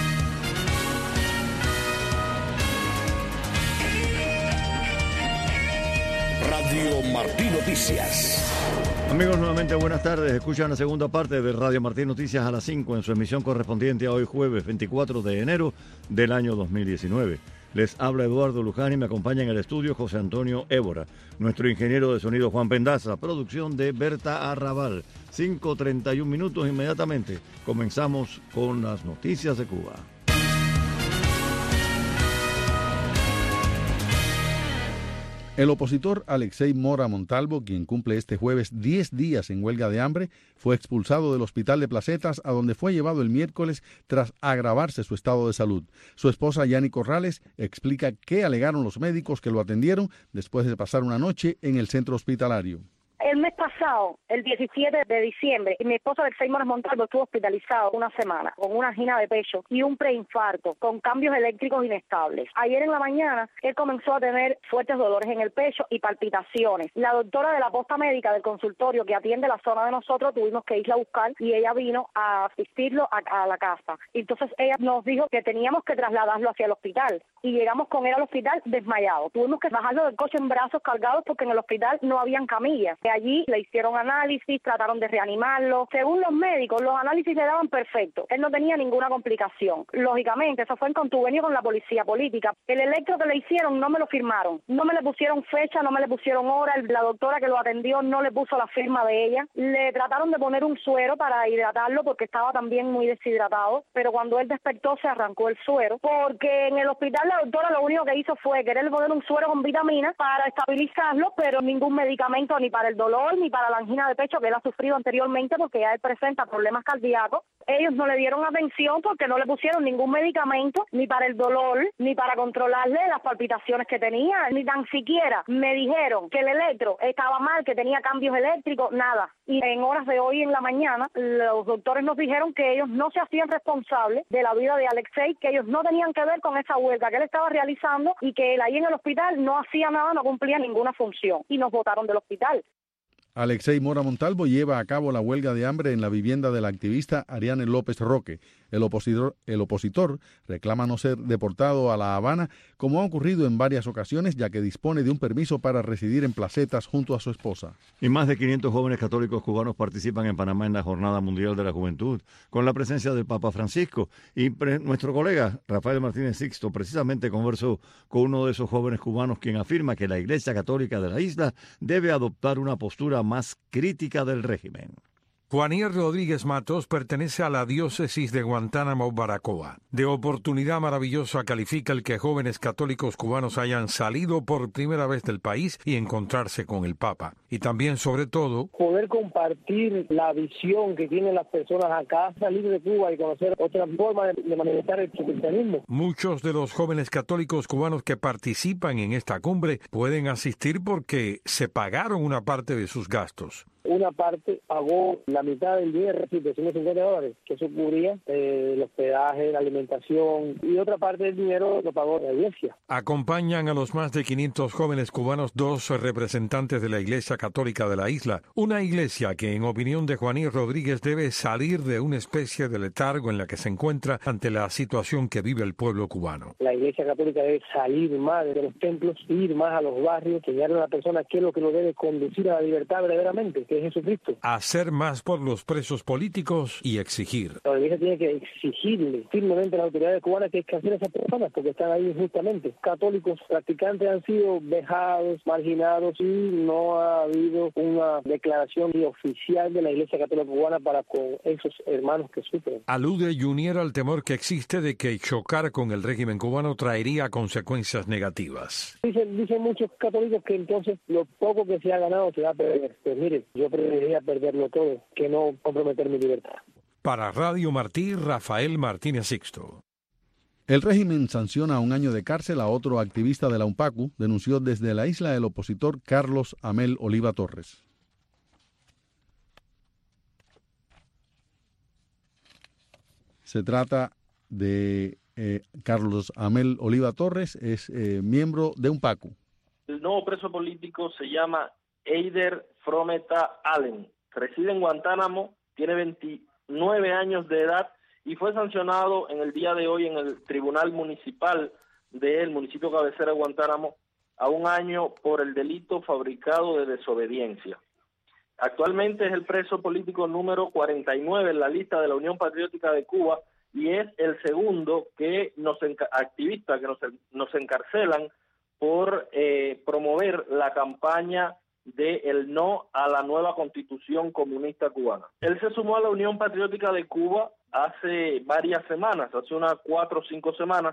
Speaker 6: Radio Martí Noticias.
Speaker 1: Amigos, nuevamente buenas tardes. Escuchan la segunda parte de Radio Martí Noticias a las cinco en su emisión correspondiente a hoy jueves veinticuatro de enero del año dos mil diecinueve. Les habla Eduardo Luján y me acompaña en el estudio José Antonio Évora, nuestro ingeniero de sonido Juan Pendaza, producción de Berta Arrabal. cinco treinta y un minutos inmediatamente. Comenzamos con las noticias de Cuba.
Speaker 2: El opositor Alexei Mora Montalvo, quien cumple este jueves diez días en huelga de hambre, fue expulsado del hospital de Placetas, a donde fue llevado el miércoles tras agravarse su estado de salud. Su esposa, Yani Corrales, explica qué alegaron los médicos que lo atendieron después de pasar una noche en el centro hospitalario.
Speaker 7: El mes pasado, el diecisiete de diciembre, mi esposo Alexei Mora Montalvo estuvo hospitalizado una semana con una angina de pecho y un preinfarto con cambios eléctricos inestables. Ayer en la mañana, él comenzó a tener fuertes dolores en el pecho y palpitaciones. La doctora de la posta médica del consultorio que atiende la zona de nosotros, tuvimos que irla a buscar y ella vino a asistirlo a, a la casa. Entonces ella nos dijo que teníamos que trasladarlo hacia el hospital y llegamos con él al hospital desmayado. Tuvimos que bajarlo del coche en brazos cargados porque en el hospital no habían camillas. Allí le hicieron análisis, trataron de reanimarlo. Según los médicos, los análisis le daban perfecto. Él no tenía ninguna complicación. Lógicamente, eso fue en contuvenio con la policía política. El electro que le hicieron no me lo firmaron. No me le pusieron fecha, no me le pusieron hora. La doctora que lo atendió no le puso la firma de ella. Le trataron de poner un suero para hidratarlo porque estaba también muy deshidratado. Pero cuando él despertó se arrancó el suero. Porque en el hospital la doctora lo único que hizo fue querer poner un suero con vitaminas para estabilizarlo, pero ningún medicamento ni para el dolor ni para la angina de pecho que él ha sufrido anteriormente porque ya él presenta problemas cardíacos. Ellos no le dieron atención porque no le pusieron ningún medicamento ni para el dolor ni para controlarle las palpitaciones que tenía, ni tan siquiera me dijeron que el electro estaba mal, que tenía cambios eléctricos, nada. Y en horas de hoy en la mañana los doctores nos dijeron que ellos no se hacían responsables de la vida de Alexei, que ellos no tenían que ver con esa huelga que él estaba realizando y que él ahí en el hospital no hacía nada, no cumplía ninguna función y nos botaron del hospital.
Speaker 2: Alexei Mora Montalvo lleva a cabo la huelga de hambre en la vivienda de la activista Ariane López Roque. El opositor, el opositor reclama no ser deportado a La Habana, como ha ocurrido en varias ocasiones, ya que dispone de un permiso para residir en Placetas junto a su esposa.
Speaker 1: Y más de quinientos jóvenes católicos cubanos participan en Panamá en la Jornada Mundial de la Juventud, con la presencia del Papa Francisco. Y pre- nuestro colega Rafael Martínez Sixto precisamente conversó con uno de esos jóvenes cubanos, quien afirma que la Iglesia Católica de la isla debe adoptar una postura más crítica del régimen.
Speaker 24: Juanier Rodríguez Matos pertenece a la diócesis de Guantánamo, Baracoa. De oportunidad maravillosa califica el que jóvenes católicos cubanos hayan salido por primera vez del país y encontrarse con el Papa. Y también, sobre todo,
Speaker 19: poder compartir la visión que tienen las personas acá, salir de Cuba y conocer otra forma de, de manifestar el cristianismo.
Speaker 24: Muchos de los jóvenes católicos cubanos que participan en esta cumbre pueden asistir porque se pagaron una parte de sus gastos.
Speaker 19: Una parte pagó la mitad del dinero, doscientos cincuenta dólares, que eso cubría eh, el hospedaje, la alimentación, y otra parte del dinero lo pagó la iglesia.
Speaker 24: Acompañan a los más de quinientos jóvenes cubanos dos representantes de la Iglesia Católica de la isla, una iglesia que, en opinión de Juanier Rodríguez, debe salir de una especie de letargo en la que se encuentra ante la situación que vive el pueblo cubano.
Speaker 19: La Iglesia Católica debe salir más de los templos, ir más a los barrios, enseñar a la persona qué es lo que lo debe conducir a la libertad verdaderamente, que es Jesucristo.
Speaker 24: Hacer más por los presos políticos y exigir.
Speaker 19: La iglesia tiene que exigirle firmemente a las autoridades cubanas que escarcelen a esas personas porque están ahí injustamente. Católicos practicantes han sido vejados, marginados y no ha habido una declaración oficial de la Iglesia Católica Cubana para con esos hermanos que sufren.
Speaker 24: Alude Junier al temor que existe de que chocar con el régimen cubano traería consecuencias negativas.
Speaker 19: Dicen, dicen muchos católicos que entonces lo poco que se ha ganado se va a perder. Pues mire, yo preferiría perderlo todo que no comprometer mi libertad.
Speaker 24: Para Radio Martí, Rafael Martínez Sixto.
Speaker 2: El régimen sanciona un año de cárcel a otro activista de la UNPACU, denunció desde la isla el opositor Carlos Amel Oliva Torres. Se trata de eh, Carlos Amel Oliva Torres, es eh, miembro de UNPACU.
Speaker 5: El nuevo preso político se llama Eider Frometa Allen, reside en Guantánamo, tiene veintinueve años de edad y fue sancionado en el día de hoy en el Tribunal Municipal del municipio cabecera de Guantánamo a un año por el delito fabricado de desobediencia. Actualmente es el preso político número cuarenta y nueve en la lista de la Unión Patriótica de Cuba y es el segundo que nos enca- activista que nos, nos encarcelan por eh, promover la campaña de el no a la nueva Constitución comunista cubana. Él se sumó a la Unión Patriótica de Cuba hace varias semanas, hace unas cuatro o cinco semanas,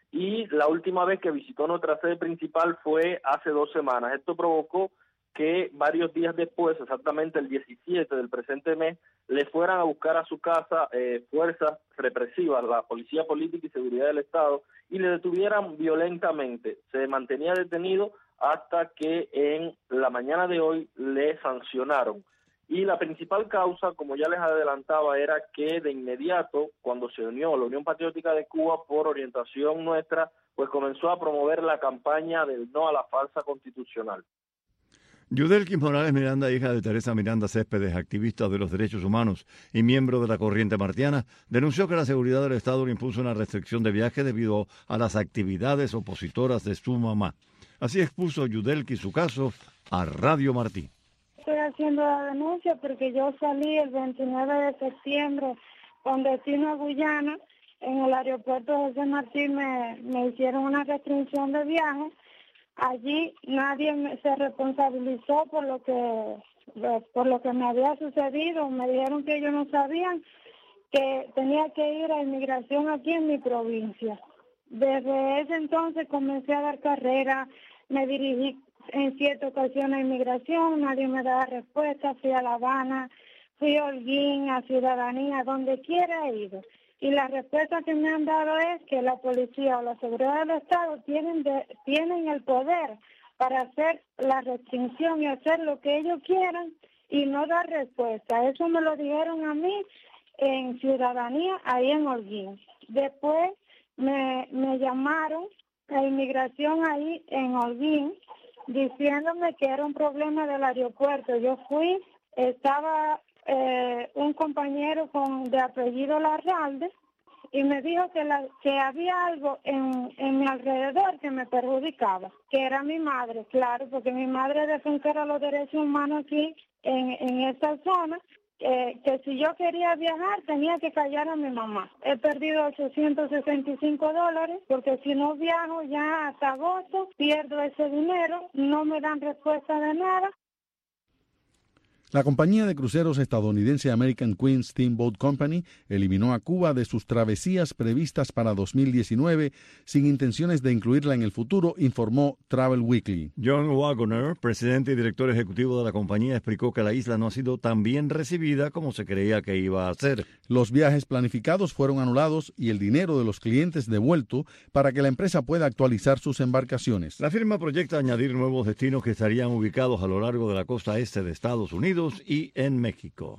Speaker 5: y la última vez que visitó nuestra sede principal fue hace dos semanas. Esto provocó que varios días después, exactamente el diecisiete del presente mes, le fueran a buscar a su casa eh, fuerzas represivas, la Policía Política y Seguridad del Estado, y le detuvieran violentamente. Se mantenía detenido hasta que en la mañana de hoy le sancionaron. Y la principal causa, como ya les adelantaba, era que de inmediato, cuando se unió la Unión Patriótica de Cuba por orientación nuestra, pues comenzó a promover la campaña del no a la falsa constitucional.
Speaker 1: Yudelkis Morales Miranda, hija de Teresa Miranda Céspedes, activista de los derechos humanos y miembro de la Corriente Martiana, denunció que la seguridad del Estado le impuso una restricción de viaje debido a las actividades opositoras de su mamá. Así expuso Yudelkis su caso a Radio Martí.
Speaker 8: Estoy haciendo la denuncia porque yo salí el veintinueve de septiembre con destino a Guyana. En el aeropuerto José Martí me, me hicieron una restricción de viaje. Allí nadie me, se responsabilizó por lo que por lo que me había sucedido. Me dijeron que ellos no sabían que tenía que ir a inmigración aquí en mi provincia. Desde ese entonces comencé a dar carrera, me dirigí en ciertas ocasiones a inmigración, nadie me daba respuesta, fui a La Habana, fui a Holguín, a Ciudadanía, donde quiera he ido. Y la respuesta que me han dado es que la policía o la seguridad del Estado tienen de, tienen el poder para hacer la restricción y hacer lo que ellos quieran y no dar respuesta. Eso me lo dijeron a mí en Ciudadanía, ahí en Holguín. Después me, me llamaron a inmigración ahí en Holguín diciéndome que era un problema del aeropuerto. Yo fui, estaba eh, un compañero con de apellido Larralde y me dijo que, la, que había algo en, en mi alrededor que me perjudicaba, que era mi madre, claro, porque mi madre defensora los derechos humanos aquí en, en esta zona, eh, que si yo quería viajar tenía que callar a mi mamá. He perdido ochocientos sesenta y cinco dólares porque si no viajo ya hasta agosto pierdo ese dinero, no me dan respuesta de nada.
Speaker 2: La compañía de cruceros estadounidense American Queen Steamboat Company eliminó a Cuba de sus travesías previstas para dos mil diecinueve sin intenciones de incluirla en el futuro, informó Travel Weekly.
Speaker 1: John Wagoner, presidente y director ejecutivo de la compañía, explicó que la isla no ha sido tan bien recibida como se creía que iba a ser.
Speaker 2: Los viajes planificados fueron anulados y el dinero de los clientes devuelto para que la empresa pueda actualizar sus embarcaciones.
Speaker 1: La firma proyecta añadir nuevos destinos que estarían ubicados a lo largo de la costa este de Estados Unidos y en México.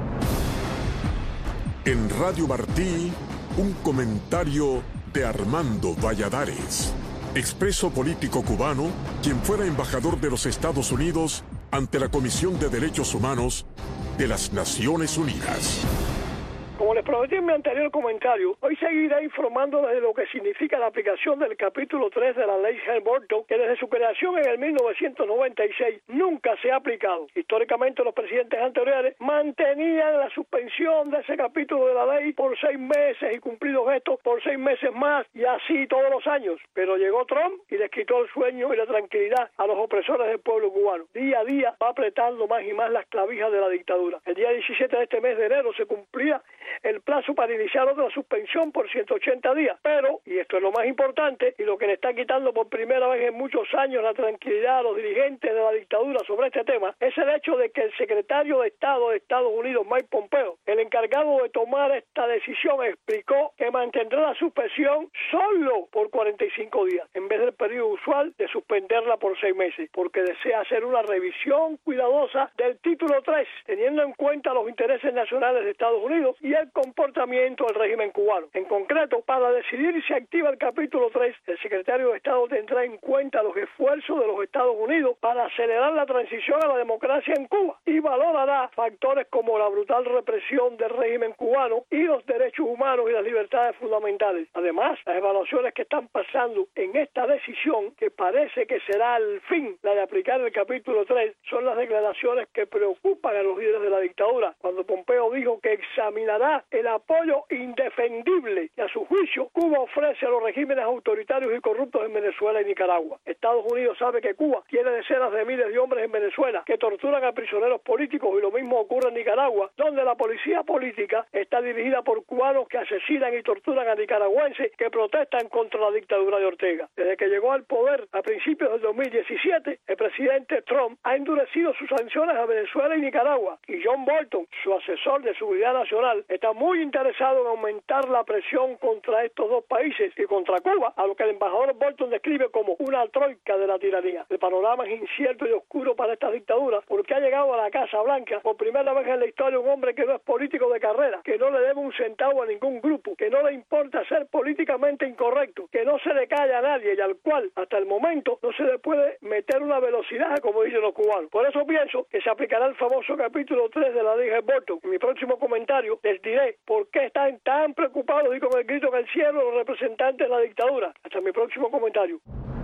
Speaker 6: En Radio Martí, un comentario de Armando Valladares, expreso político cubano, quien fuera embajador de los Estados Unidos ante la Comisión de Derechos Humanos de las Naciones Unidas.
Speaker 9: Como les prometí en mi anterior comentario, hoy seguiré informándoles de lo que significa la aplicación del capítulo tres de la ley Helms-Burton, que desde su creación en el mil novecientos noventa y seis nunca se ha aplicado. Históricamente los presidentes anteriores mantenían la suspensión de ese capítulo de la ley por seis meses y cumplidos estos por seis meses más y así todos los años. Pero llegó Trump y les quitó el sueño y la tranquilidad a los opresores del pueblo cubano. Día a día va apretando más y más las clavijas de la dictadura. El día diecisiete de este mes de enero se cumplía el plazo para iniciar otra suspensión por ciento ochenta días, pero, y esto es lo más importante, y lo que le está quitando por primera vez en muchos años la tranquilidad a los dirigentes de la dictadura sobre este tema, es el hecho de que el secretario de Estado de Estados Unidos, Mike Pompeo, el encargado de tomar esta decisión, explicó que mantendrá la suspensión solo por cuarenta y cinco días, en vez del periodo usual de suspenderla por seis meses, porque desea hacer una revisión cuidadosa del título tres, teniendo en cuenta los intereses nacionales de Estados Unidos y el comportamiento del régimen cubano. En concreto, para decidir si activa el capítulo tres, el secretario de Estado tendrá en cuenta los esfuerzos de los Estados Unidos para acelerar la transición a la democracia en Cuba y valorará factores como la brutal represión del régimen cubano y los derechos humanos y las libertades fundamentales. Además, las evaluaciones que están pasando en esta decisión, que parece que será al fin la de aplicar el capítulo tres, son las declaraciones que preocupan a los líderes de la dictadura, cuando Pompeo dijo que examinará el apoyo indefendible que a su juicio Cuba ofrece a los regímenes autoritarios y corruptos en Venezuela y Nicaragua. Estados Unidos sabe que Cuba tiene decenas de miles de hombres en Venezuela que torturan a prisioneros políticos y lo mismo ocurre en Nicaragua, donde la policía política está dirigida por cubanos que asesinan y torturan a nicaragüenses que protestan contra la dictadura de Ortega. Desde que llegó al poder a principios del dos mil diecisiete, el presidente Trump ha endurecido sus sanciones a Venezuela y Nicaragua, y John Bolton, su asesor de seguridad nacional, está muy interesado en aumentar la presión contra estos dos países y contra Cuba, a lo que el embajador Bolton describe como una troika de la tiranía. El panorama es incierto y oscuro para estas dictaduras porque ha llegado a la Casa Blanca por primera vez en la historia un hombre que no es político de carrera, que no le debe un centavo a ningún grupo, que no le importa ser políticamente incorrecto, que no se le calla a nadie y al cual hasta el momento no se le puede meter una velocidad como dicen los cubanos. Por eso pienso que se aplicará el famoso capítulo tres de la ley Bolton. En mi próximo comentario les diré por qué están tan preocupados y con el grito en el cielo los representantes de la dictadura. Hasta mi próximo comentario.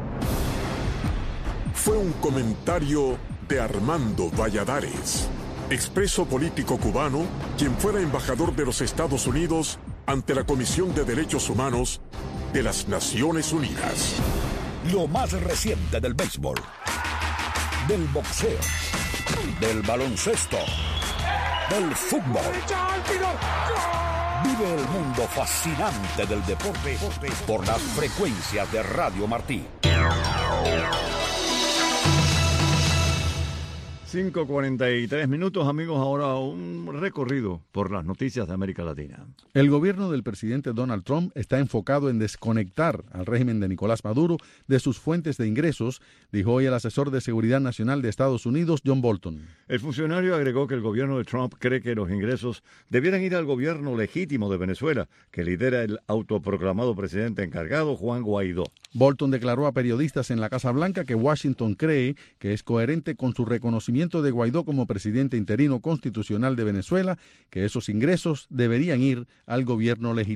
Speaker 6: Fue un comentario de Armando Valladares, expreso político cubano, quien fuera embajador de los Estados Unidos ante la Comisión de Derechos Humanos de las Naciones Unidas.
Speaker 10: Lo más reciente del béisbol, del boxeo, del baloncesto, del fútbol. Vive el mundo fascinante del deporte por las frecuencias de Radio Martí.
Speaker 1: cinco cuarenta y tres minutos, amigos. Ahora un recorrido por las noticias de América Latina.
Speaker 2: El gobierno del presidente Donald Trump está enfocado en desconectar al régimen de Nicolás Maduro de sus fuentes de ingresos, dijo hoy el asesor de Seguridad Nacional de Estados Unidos, John Bolton.
Speaker 1: El funcionario agregó que el gobierno de Trump cree que los ingresos debieran ir al gobierno legítimo de Venezuela, que lidera el autoproclamado presidente encargado, Juan Guaidó.
Speaker 2: Bolton declaró a periodistas en la Casa Blanca que Washington cree que es coherente con su reconocimiento de Guaidó como presidente interino constitucional de Venezuela, que esos ingresos deberían ir al gobierno legítimo.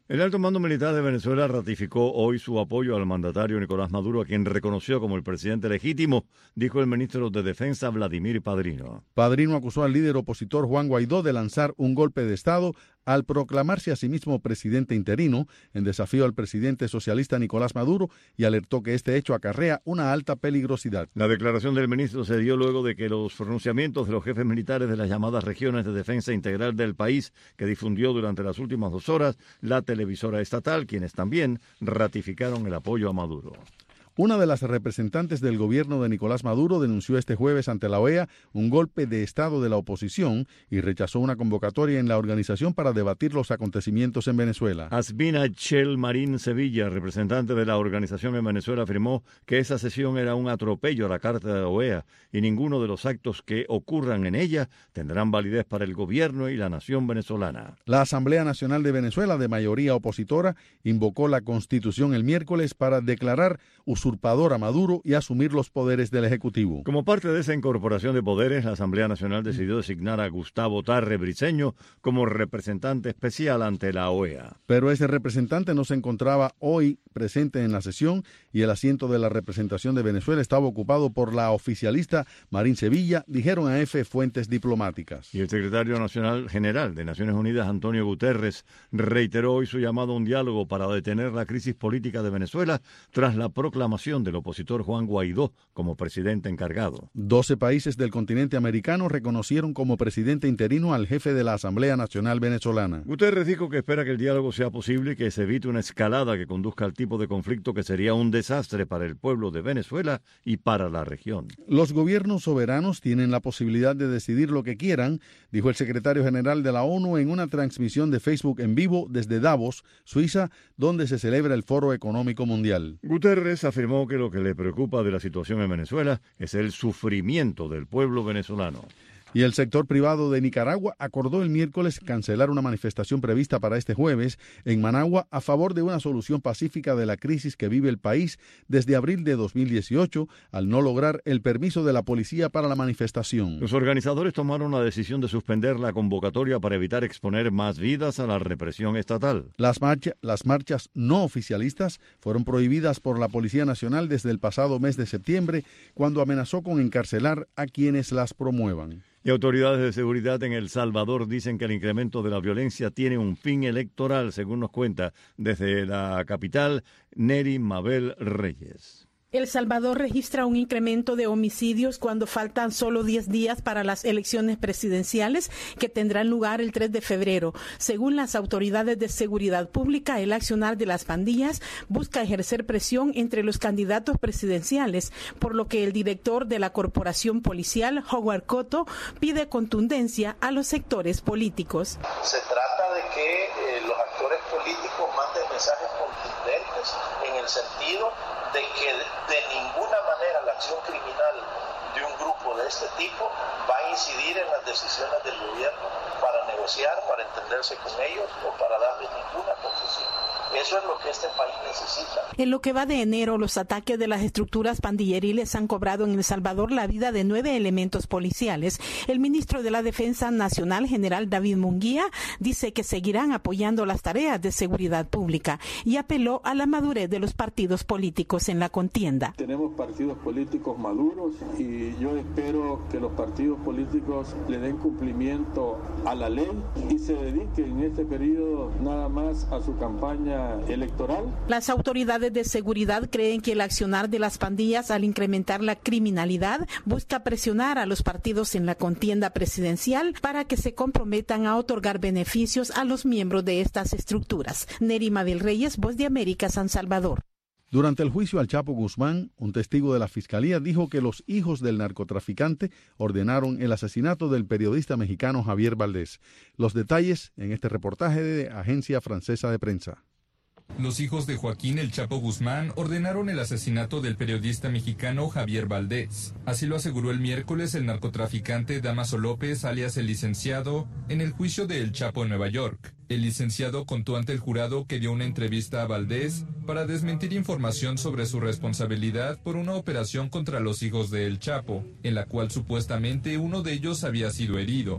Speaker 1: El alto mando militar de Venezuela ratificó hoy su apoyo al mandatario Nicolás Maduro, a quien reconoció como el presidente legítimo, dijo el ministro de Defensa Vladimir Padrino.
Speaker 2: Padrino acusó al líder opositor Juan Guaidó de lanzar un golpe de Estado al proclamarse a sí mismo presidente interino, en desafío al presidente socialista Nicolás Maduro, y alertó que este hecho acarrea una alta peligrosidad.
Speaker 1: La declaración del ministro se dio luego de que los pronunciamientos de los jefes militares de las llamadas regiones de defensa integral del país, que difundió durante las últimas dos horas la televisora estatal, quienes también ratificaron el apoyo a Maduro.
Speaker 2: Una de las representantes del gobierno de Nicolás Maduro denunció este jueves ante la O E A un golpe de Estado de la oposición y rechazó una convocatoria en la organización para debatir los acontecimientos en Venezuela.
Speaker 1: Asbina Chel Marín Sevilla, representante de la organización en Venezuela, afirmó que esa sesión era un atropello a la Carta de la O E A y ninguno de los actos que ocurran en ella tendrán validez para el gobierno y la nación venezolana.
Speaker 2: La Asamblea Nacional de Venezuela, de mayoría opositora, invocó la Constitución el miércoles para declarar usurpador a Maduro y asumir los poderes del Ejecutivo.
Speaker 1: Como parte de esa incorporación de poderes, la Asamblea Nacional decidió designar a Gustavo Tarre Briceño como representante especial ante la O E A.
Speaker 2: Pero ese representante no se encontraba hoy presente en la sesión y el asiento de la representación de Venezuela estaba ocupado por la oficialista Marín Sevilla, dijeron a F fuentes diplomáticas.
Speaker 1: Y el secretario nacional general de Naciones Unidas, Antonio Guterres, reiteró hoy su llamado a un diálogo para detener la crisis política de Venezuela tras la proclamación del opositor Juan Guaidó como presidente encargado.
Speaker 2: Doce países del continente americano reconocieron como presidente interino al jefe de la Asamblea Nacional Venezolana.
Speaker 1: Guterres dijo que espera que el diálogo sea posible y que se evite una escalada que conduzca al tipo de conflicto que sería un desastre para el pueblo de Venezuela y para la región.
Speaker 2: Los gobiernos soberanos tienen la posibilidad de decidir lo que quieran, dijo el secretario general de la ONU en una transmisión de Facebook en vivo desde Davos, Suiza, donde se celebra el Foro Económico Mundial.
Speaker 1: Guterres afirmó que lo que le preocupa de la situación en Venezuela es el sufrimiento del pueblo venezolano.
Speaker 2: Y el sector privado de Nicaragua acordó el miércoles cancelar una manifestación prevista para este jueves en Managua a favor de una solución pacífica de la crisis que vive el país desde abril de dos mil dieciocho, al no lograr el permiso de la policía para la manifestación.
Speaker 1: Los organizadores tomaron la decisión de suspender la convocatoria para evitar exponer más vidas a la represión estatal.
Speaker 2: Las, marcha, las marchas no oficialistas fueron prohibidas por la Policía Nacional desde el pasado mes de septiembre, cuando amenazó con encarcelar a quienes las promuevan.
Speaker 1: Y autoridades de seguridad en El Salvador dicen que el incremento de la violencia tiene un fin electoral, según nos cuenta desde la capital Neri Mabel Reyes.
Speaker 11: El Salvador registra un incremento de homicidios cuando faltan solo diez días para las elecciones presidenciales que tendrán lugar el tres de febrero. Según las autoridades de seguridad pública, el accionar de las pandillas busca ejercer presión entre los candidatos presidenciales, por lo que el director de la corporación policial, Howard Cotto, pide contundencia a los sectores políticos.
Speaker 12: Se trata de que eh, los actores políticos manden mensajes contundentes en el sentido de que de ninguna manera la acción criminal de un grupo de este tipo va a incidir en las decisiones del gobierno para negociar, para entenderse con ellos o para darles ninguna concesión. Eso es lo que este país necesita.
Speaker 11: En lo que va de enero, los ataques de las estructuras pandilleriles han cobrado en El Salvador la vida de nueve elementos policiales. El ministro de la Defensa Nacional, general David Munguía, dice que seguirán apoyando las tareas de seguridad pública y apeló a la madurez de los partidos políticos en la contienda.
Speaker 13: Tenemos partidos políticos maduros y yo espero que los partidos políticos le den cumplimiento a la ley y se dediquen en este periodo nada más a su campaña electoral.
Speaker 11: Las autoridades de seguridad creen que el accionar de las pandillas al incrementar la criminalidad busca presionar a los partidos en la contienda presidencial para que se comprometan a otorgar beneficios a los miembros de estas estructuras. Neri Mabel Reyes, Voz de América, San Salvador.
Speaker 2: Durante el juicio al Chapo Guzmán, un testigo de la Fiscalía dijo que los hijos del narcotraficante ordenaron el asesinato del periodista mexicano Javier Valdés. Los detalles en este reportaje de Agencia Francesa de Prensa.
Speaker 15: Los hijos de Joaquín El Chapo Guzmán ordenaron el asesinato del periodista mexicano Javier Valdés. Así lo aseguró el miércoles el narcotraficante Damaso López, alias el licenciado, en el juicio de El Chapo en Nueva York. El licenciado contó ante el jurado que dio una entrevista a Valdés para desmentir información sobre su responsabilidad por una operación contra los hijos de El Chapo, en la cual supuestamente uno de ellos había sido herido.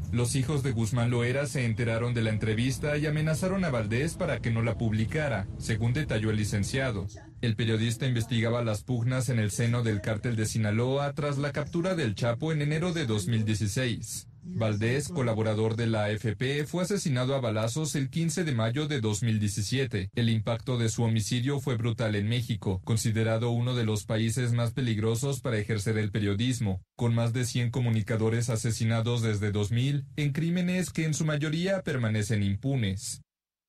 Speaker 15: Los hijos de Guzmán Loera se enteraron de la entrevista y amenazaron a Valdés para que no la publicara, según detalló el licenciado. El periodista investigaba las pugnas en el seno del cártel de Sinaloa tras la captura del Chapo en enero de dos mil dieciséis. Valdés, colaborador de la A F P, fue asesinado a balazos el quince de mayo de dos mil diecisiete. El impacto de su homicidio fue brutal en México, considerado uno de los países más peligrosos para ejercer el periodismo, con más de cien comunicadores asesinados desde dos mil, en crímenes que en su mayoría permanecen impunes.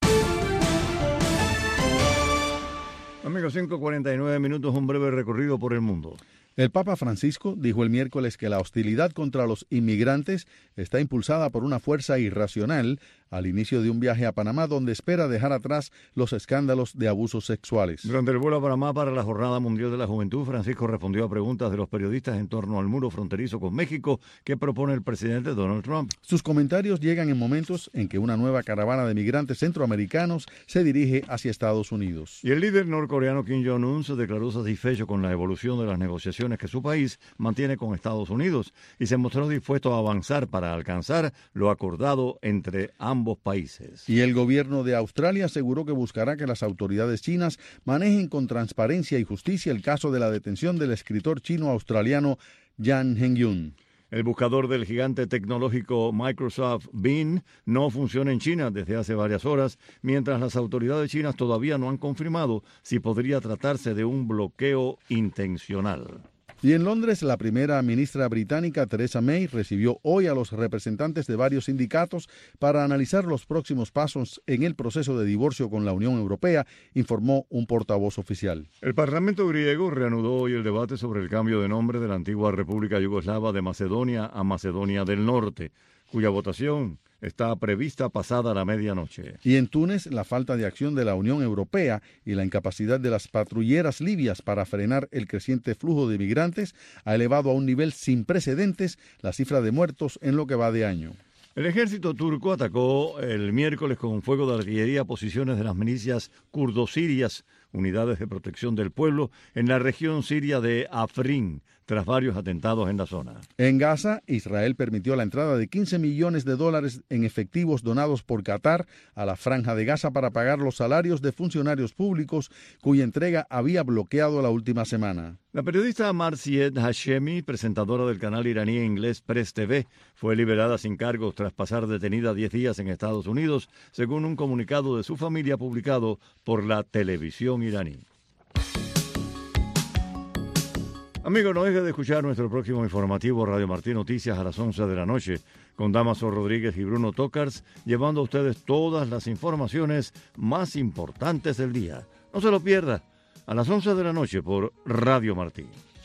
Speaker 1: Amigos, cinco cuarenta y nueve minutos, un breve recorrido por el mundo.
Speaker 2: El Papa Francisco dijo el miércoles que la hostilidad contra los inmigrantes está impulsada por una fuerza irracional al inicio de un viaje a Panamá, donde espera dejar atrás los escándalos de abusos sexuales.
Speaker 1: Durante el vuelo a Panamá para la Jornada Mundial de la Juventud, Francisco respondió a preguntas de los periodistas en torno al muro fronterizo con México que propone el presidente Donald Trump.
Speaker 2: Sus comentarios llegan en momentos en que una nueva caravana de migrantes centroamericanos se dirige hacia Estados Unidos.
Speaker 1: Y el líder norcoreano Kim Jong-un se declaró satisfecho con la evolución de las negociaciones que su país mantiene con Estados Unidos y se mostró dispuesto a avanzar para alcanzar lo acordado entre ambos países.
Speaker 2: Y el gobierno de Australia aseguró que buscará que las autoridades chinas manejen con transparencia y justicia el caso de la detención del escritor chino-australiano Jan Hengyun.
Speaker 1: El buscador del gigante tecnológico Microsoft Bing no funciona en China desde hace varias horas, mientras las autoridades chinas todavía no han confirmado si podría tratarse de un bloqueo intencional.
Speaker 2: Y en Londres, la primera ministra británica, Theresa May, recibió hoy a los representantes de varios sindicatos para analizar los próximos pasos en el proceso de divorcio con la Unión Europea, informó un portavoz oficial.
Speaker 1: El Parlamento griego reanudó hoy el debate sobre el cambio de nombre de la antigua República Yugoslava de Macedonia a Macedonia del Norte, cuya votación está prevista pasada la medianoche.
Speaker 2: Y en Túnez, la falta de acción de la Unión Europea y la incapacidad de las patrulleras libias para frenar el creciente flujo de migrantes ha elevado a un nivel sin precedentes la cifra de muertos en lo que va de año.
Speaker 1: El ejército turco atacó el miércoles con fuego de artillería posiciones de las milicias kurdo-sirias, unidades de protección del pueblo, en la región siria de Afrin, tras varios atentados en la zona.
Speaker 2: En Gaza, Israel permitió la entrada de quince millones de dólares en efectivos donados por Qatar a la Franja de Gaza para pagar los salarios de funcionarios públicos cuya entrega había bloqueado la última semana.
Speaker 1: La periodista Marzieh Hashemi, presentadora del canal iraní en inglés Press T V, fue liberada sin cargos tras pasar detenida diez días en Estados Unidos, según un comunicado de su familia publicado por la televisión iraní. Amigos, no deje de escuchar nuestro próximo informativo Radio Martí Noticias a las once de la noche, con Damaso Rodríguez y Bruno Tocars, llevando a ustedes todas las informaciones más importantes del día. No se lo pierda, a las once de la noche por Radio Martí.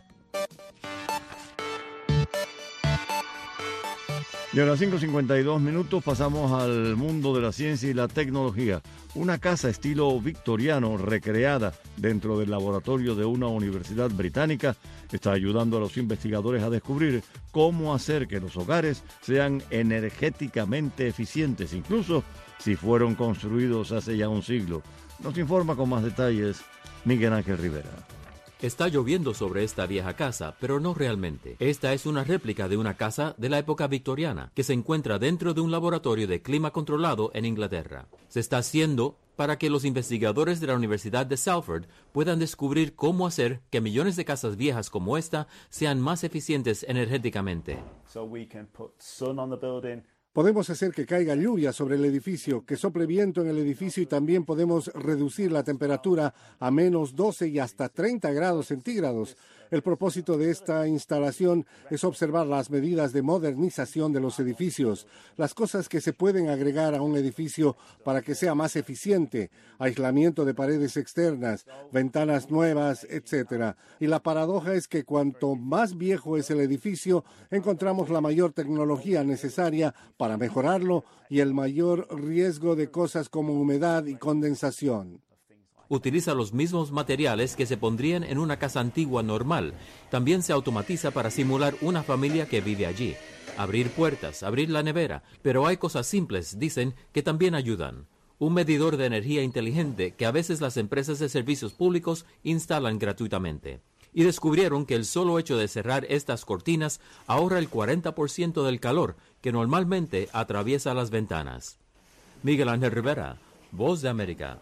Speaker 1: Y a las cinco cincuenta y dos minutos pasamos al mundo de la ciencia y la tecnología. Una casa estilo victoriano recreada dentro del laboratorio de una universidad británica está ayudando a los investigadores a descubrir cómo hacer que los hogares sean energéticamente eficientes, incluso si fueron construidos hace ya un siglo. Nos informa con más detalles Miguel Ángel Rivera.
Speaker 14: Está lloviendo sobre esta vieja casa, pero no realmente. Esta es una réplica de una casa de la época victoriana, que se encuentra dentro de un laboratorio de clima controlado en Inglaterra. Se está haciendo para que los investigadores de la Universidad de Salford puedan descubrir cómo hacer que millones de casas viejas como esta sean más eficientes energéticamente.
Speaker 16: So we can put sun on the building.
Speaker 17: Podemos hacer que caiga lluvia sobre el edificio, que sople viento en el edificio y también podemos reducir la temperatura a menos doce y hasta treinta grados centígrados. El propósito de esta instalación es observar las medidas de modernización de los edificios, las cosas que se pueden agregar a un edificio para que sea más eficiente, aislamiento de paredes externas, ventanas nuevas, etcétera. Y la paradoja es que cuanto más viejo es el edificio, encontramos la mayor tecnología necesaria para mejorarlo y el mayor riesgo de cosas como humedad y condensación.
Speaker 14: Utiliza los mismos materiales que se pondrían en una casa antigua normal. También se automatiza para simular una familia que vive allí. Abrir puertas, abrir la nevera. Pero hay cosas simples, dicen, que también ayudan. Un medidor de energía inteligente que a veces las empresas de servicios públicos instalan gratuitamente. y descubrieron que el solo hecho de cerrar estas cortinas ahorra el cuarenta por ciento del calor que normalmente atraviesa las ventanas. Miguel Ángel Rivera, Voz de América.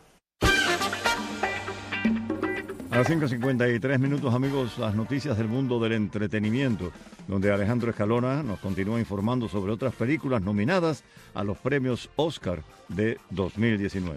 Speaker 1: A las cinco cincuenta y tres minutos, amigos, las noticias del mundo del entretenimiento, donde Alejandro Escalona nos continúa informando sobre otras películas nominadas a los premios Oscar de dos mil diecinueve.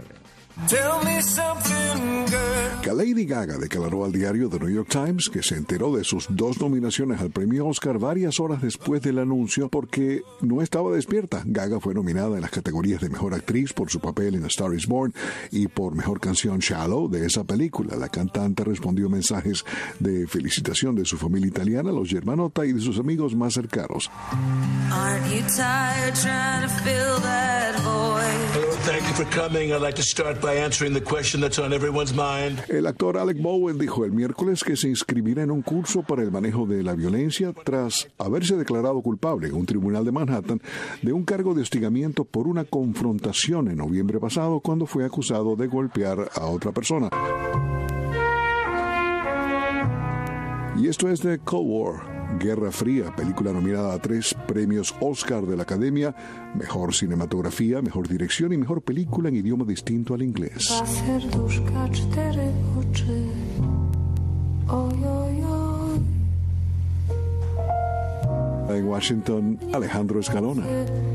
Speaker 18: Que Lady Gaga declaró al diario The New York Times que se enteró de sus dos nominaciones al premio Oscar varias horas después del anuncio porque no estaba despierta. Gaga fue nominada en las categorías de Mejor Actriz por su papel en A Star is Born y por Mejor Canción Shallow de esa película. La cantante respondió mensajes de felicitación de su familia italiana, los Germanotta y de sus amigos más cercanos.
Speaker 20: Aren't you tired trying to fill that void?
Speaker 22: Hello, thank you for coming. I'd like to start by answering the question that's on everyone's mind.
Speaker 18: El actor Alec Bowen dijo el miércoles que se inscribirá en un curso para el manejo de la violencia tras haberse declarado culpable en un tribunal de Manhattan de un cargo de hostigamiento por una confrontación en noviembre pasado cuando fue acusado de golpear a otra persona. Y esto es de Cold War. Guerra Fría, película nominada a tres premios Oscar de la Academia, Mejor Cinematografía, Mejor Dirección y Mejor Película en idioma distinto al inglés. En Washington, Alejandro Escalona.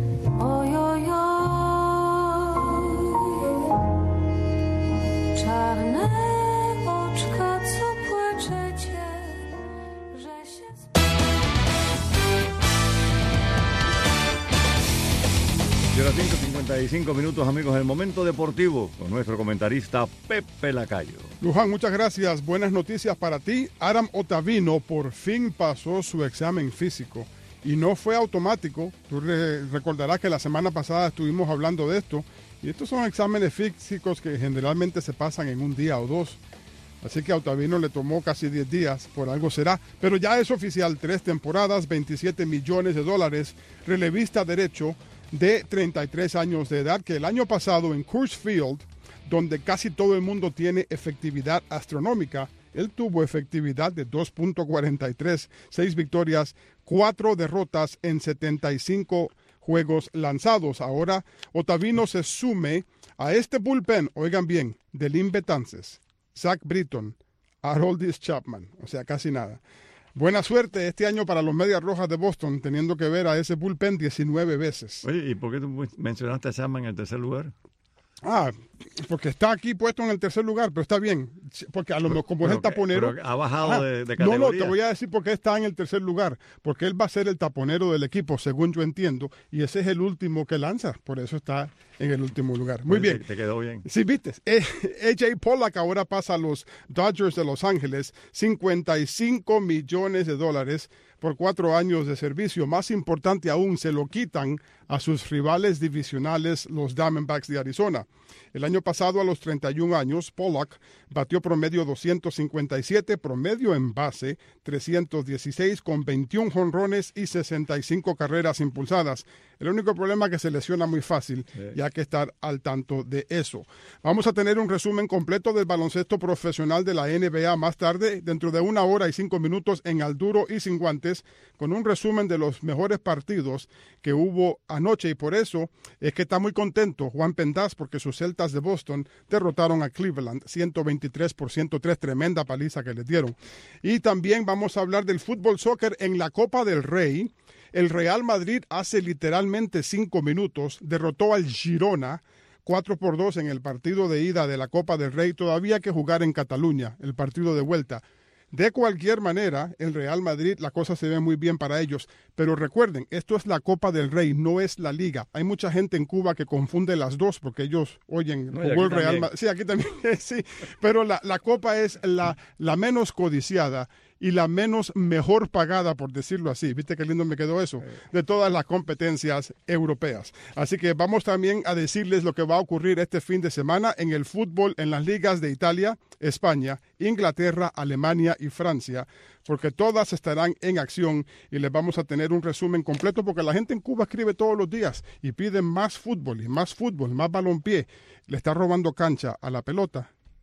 Speaker 1: Y a las cinco cincuenta y cinco minutos, amigos, el momento deportivo con nuestro comentarista Pepe Lacayo.
Speaker 23: Luján, muchas gracias. Buenas noticias para ti. Adam Ottavino por fin pasó su examen físico y no fue automático. Tú re- recordarás que la semana pasada estuvimos hablando de esto y estos son exámenes físicos que generalmente se pasan en un día o dos. Así que a Ottavino le tomó casi diez días, por algo será. Pero ya es oficial, tres temporadas, veintisiete millones de dólares, relevista derecho de treinta y tres años de edad, que el año pasado en Coors Field, donde casi todo el mundo tiene efectividad astronómica, él tuvo efectividad de dos punto cuarenta y tres, seis victorias, cuatro derrotas en setenta y cinco juegos lanzados. Ahora Ottavino se sume a este bullpen, oigan bien, de Lynn Betances, Zach Britton, Aroldis Chapman, o sea, casi nada. Buena suerte este año para los Medias Rojas de Boston, teniendo que ver a ese bullpen diecinueve veces.
Speaker 1: Oye, ¿y por qué tú mencionaste a Chapman en el tercer lugar?
Speaker 23: Ah, porque está aquí puesto en el tercer lugar, pero está bien, porque a lo mejor como es el taponero...
Speaker 1: Pero ha bajado ah, de, de
Speaker 23: categoría. No, no, te voy a decir por qué está en el tercer lugar, porque él va a ser el taponero del equipo, según yo entiendo, y ese es el último que lanza, por eso está en el último lugar. Muy bien.
Speaker 1: Te, te quedó bien.
Speaker 23: Sí, viste. Eh, A J Pollock ahora pasa a los Dodgers de Los Ángeles, cincuenta y cinco millones de dólares por cuatro años de servicio. Más importante aún, se lo quitan a sus rivales divisionales, los Diamondbacks de Arizona. El año pasado, a los treinta y un años, Pollock batió promedio doscientos cincuenta y siete, promedio en base trescientos dieciséis, con veintiún jonrones y sesenta y cinco carreras impulsadas. El único problema es que se lesiona muy fácil, sí. Y hay que estar al tanto de eso. Vamos a tener un resumen completo del baloncesto profesional de la N B A más tarde, dentro de una hora y cinco minutos en Al Duro y Sin Guantes, con un resumen de los mejores partidos que hubo anoche, y por eso es que está muy contento Juan Pendaz, porque sus Celtas de Boston derrotaron a Cleveland ciento veintitrés por ciento tres, tremenda paliza que les dieron. Y también vamos a hablar del fútbol soccer en la Copa del Rey. El Real Madrid hace literalmente cinco minutos derrotó al Girona cuatro por dos en el partido de ida de la Copa del Rey. Todavía hay que jugar en Cataluña el partido de vuelta. De cualquier manera, el Real Madrid, la cosa se ve muy bien para ellos. Pero recuerden, esto es la Copa del Rey, no es la Liga. Hay mucha gente en Cuba que confunde las dos porque ellos oyen,
Speaker 1: no,
Speaker 23: jugó el Real Madrid. Sí, aquí también, sí. Pero la, la Copa es la, la menos codiciada y la menos mejor pagada, por decirlo así. ¿Viste qué lindo me quedó eso? De todas las competencias europeas. Así que vamos también a decirles lo que va a ocurrir este fin de semana en el fútbol, en las ligas de Italia, España, Inglaterra, Alemania y Francia, porque todas estarán en acción y les vamos a tener un resumen completo, porque la gente en Cuba escribe todos los días y piden más fútbol y más fútbol, más balompié. Le está robando cancha a la pelota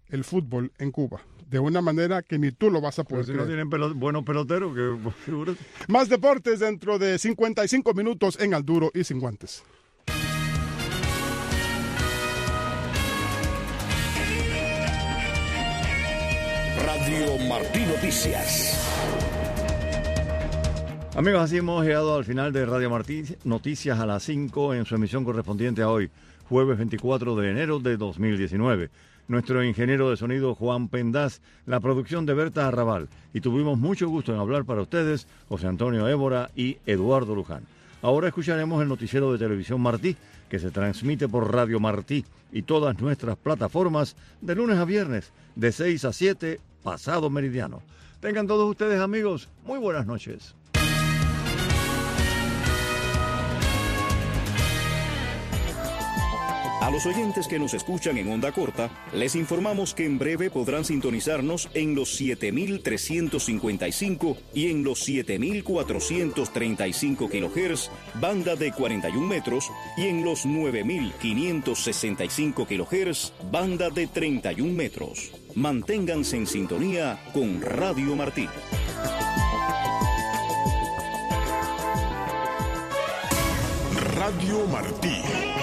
Speaker 23: el fútbol en Cuba, de una manera que ni tú lo vas a poder
Speaker 1: Pero si no
Speaker 23: creer.
Speaker 1: tienen pelo- buenos peloteros, que figuras.
Speaker 23: Más deportes dentro de cincuenta y cinco minutos en Al Duro y Sin Guantes.
Speaker 10: Radio Martí Noticias.
Speaker 1: Amigos, así hemos llegado al final de Radio Martí Noticias a las cinco en su emisión correspondiente a hoy, jueves veinticuatro de enero de dos mil diecinueve. Nuestro ingeniero de sonido Juan Pendaz, la producción de Berta Arrabal, y tuvimos mucho gusto en hablar para ustedes José Antonio Évora y Eduardo Luján. Ahora escucharemos el noticiero de Televisión Martí, que se transmite por Radio Martí y todas nuestras plataformas de lunes a viernes, de seis a siete, pasado meridiano. Tengan todos ustedes, amigos, muy buenas noches.
Speaker 3: A los oyentes que nos escuchan en onda corta, les informamos que en breve podrán sintonizarnos en los siete mil trescientos cincuenta y cinco y en los siete mil cuatrocientos treinta y cinco kilohertz, banda de cuarenta y un metros, y en los nueve mil quinientos sesenta y cinco kilohertz, banda de treinta y un metros. Manténganse en sintonía con Radio Martí.
Speaker 6: Radio Martí.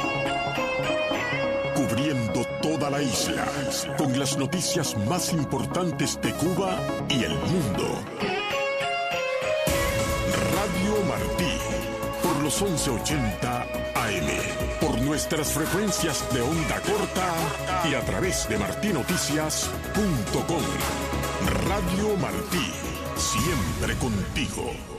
Speaker 6: Cubriendo toda la isla con las noticias más importantes de Cuba y el mundo. Radio Martí, por los once ochenta A M, por nuestras frecuencias de onda corta y a través de martinoticias punto com. Radio Martí, siempre contigo.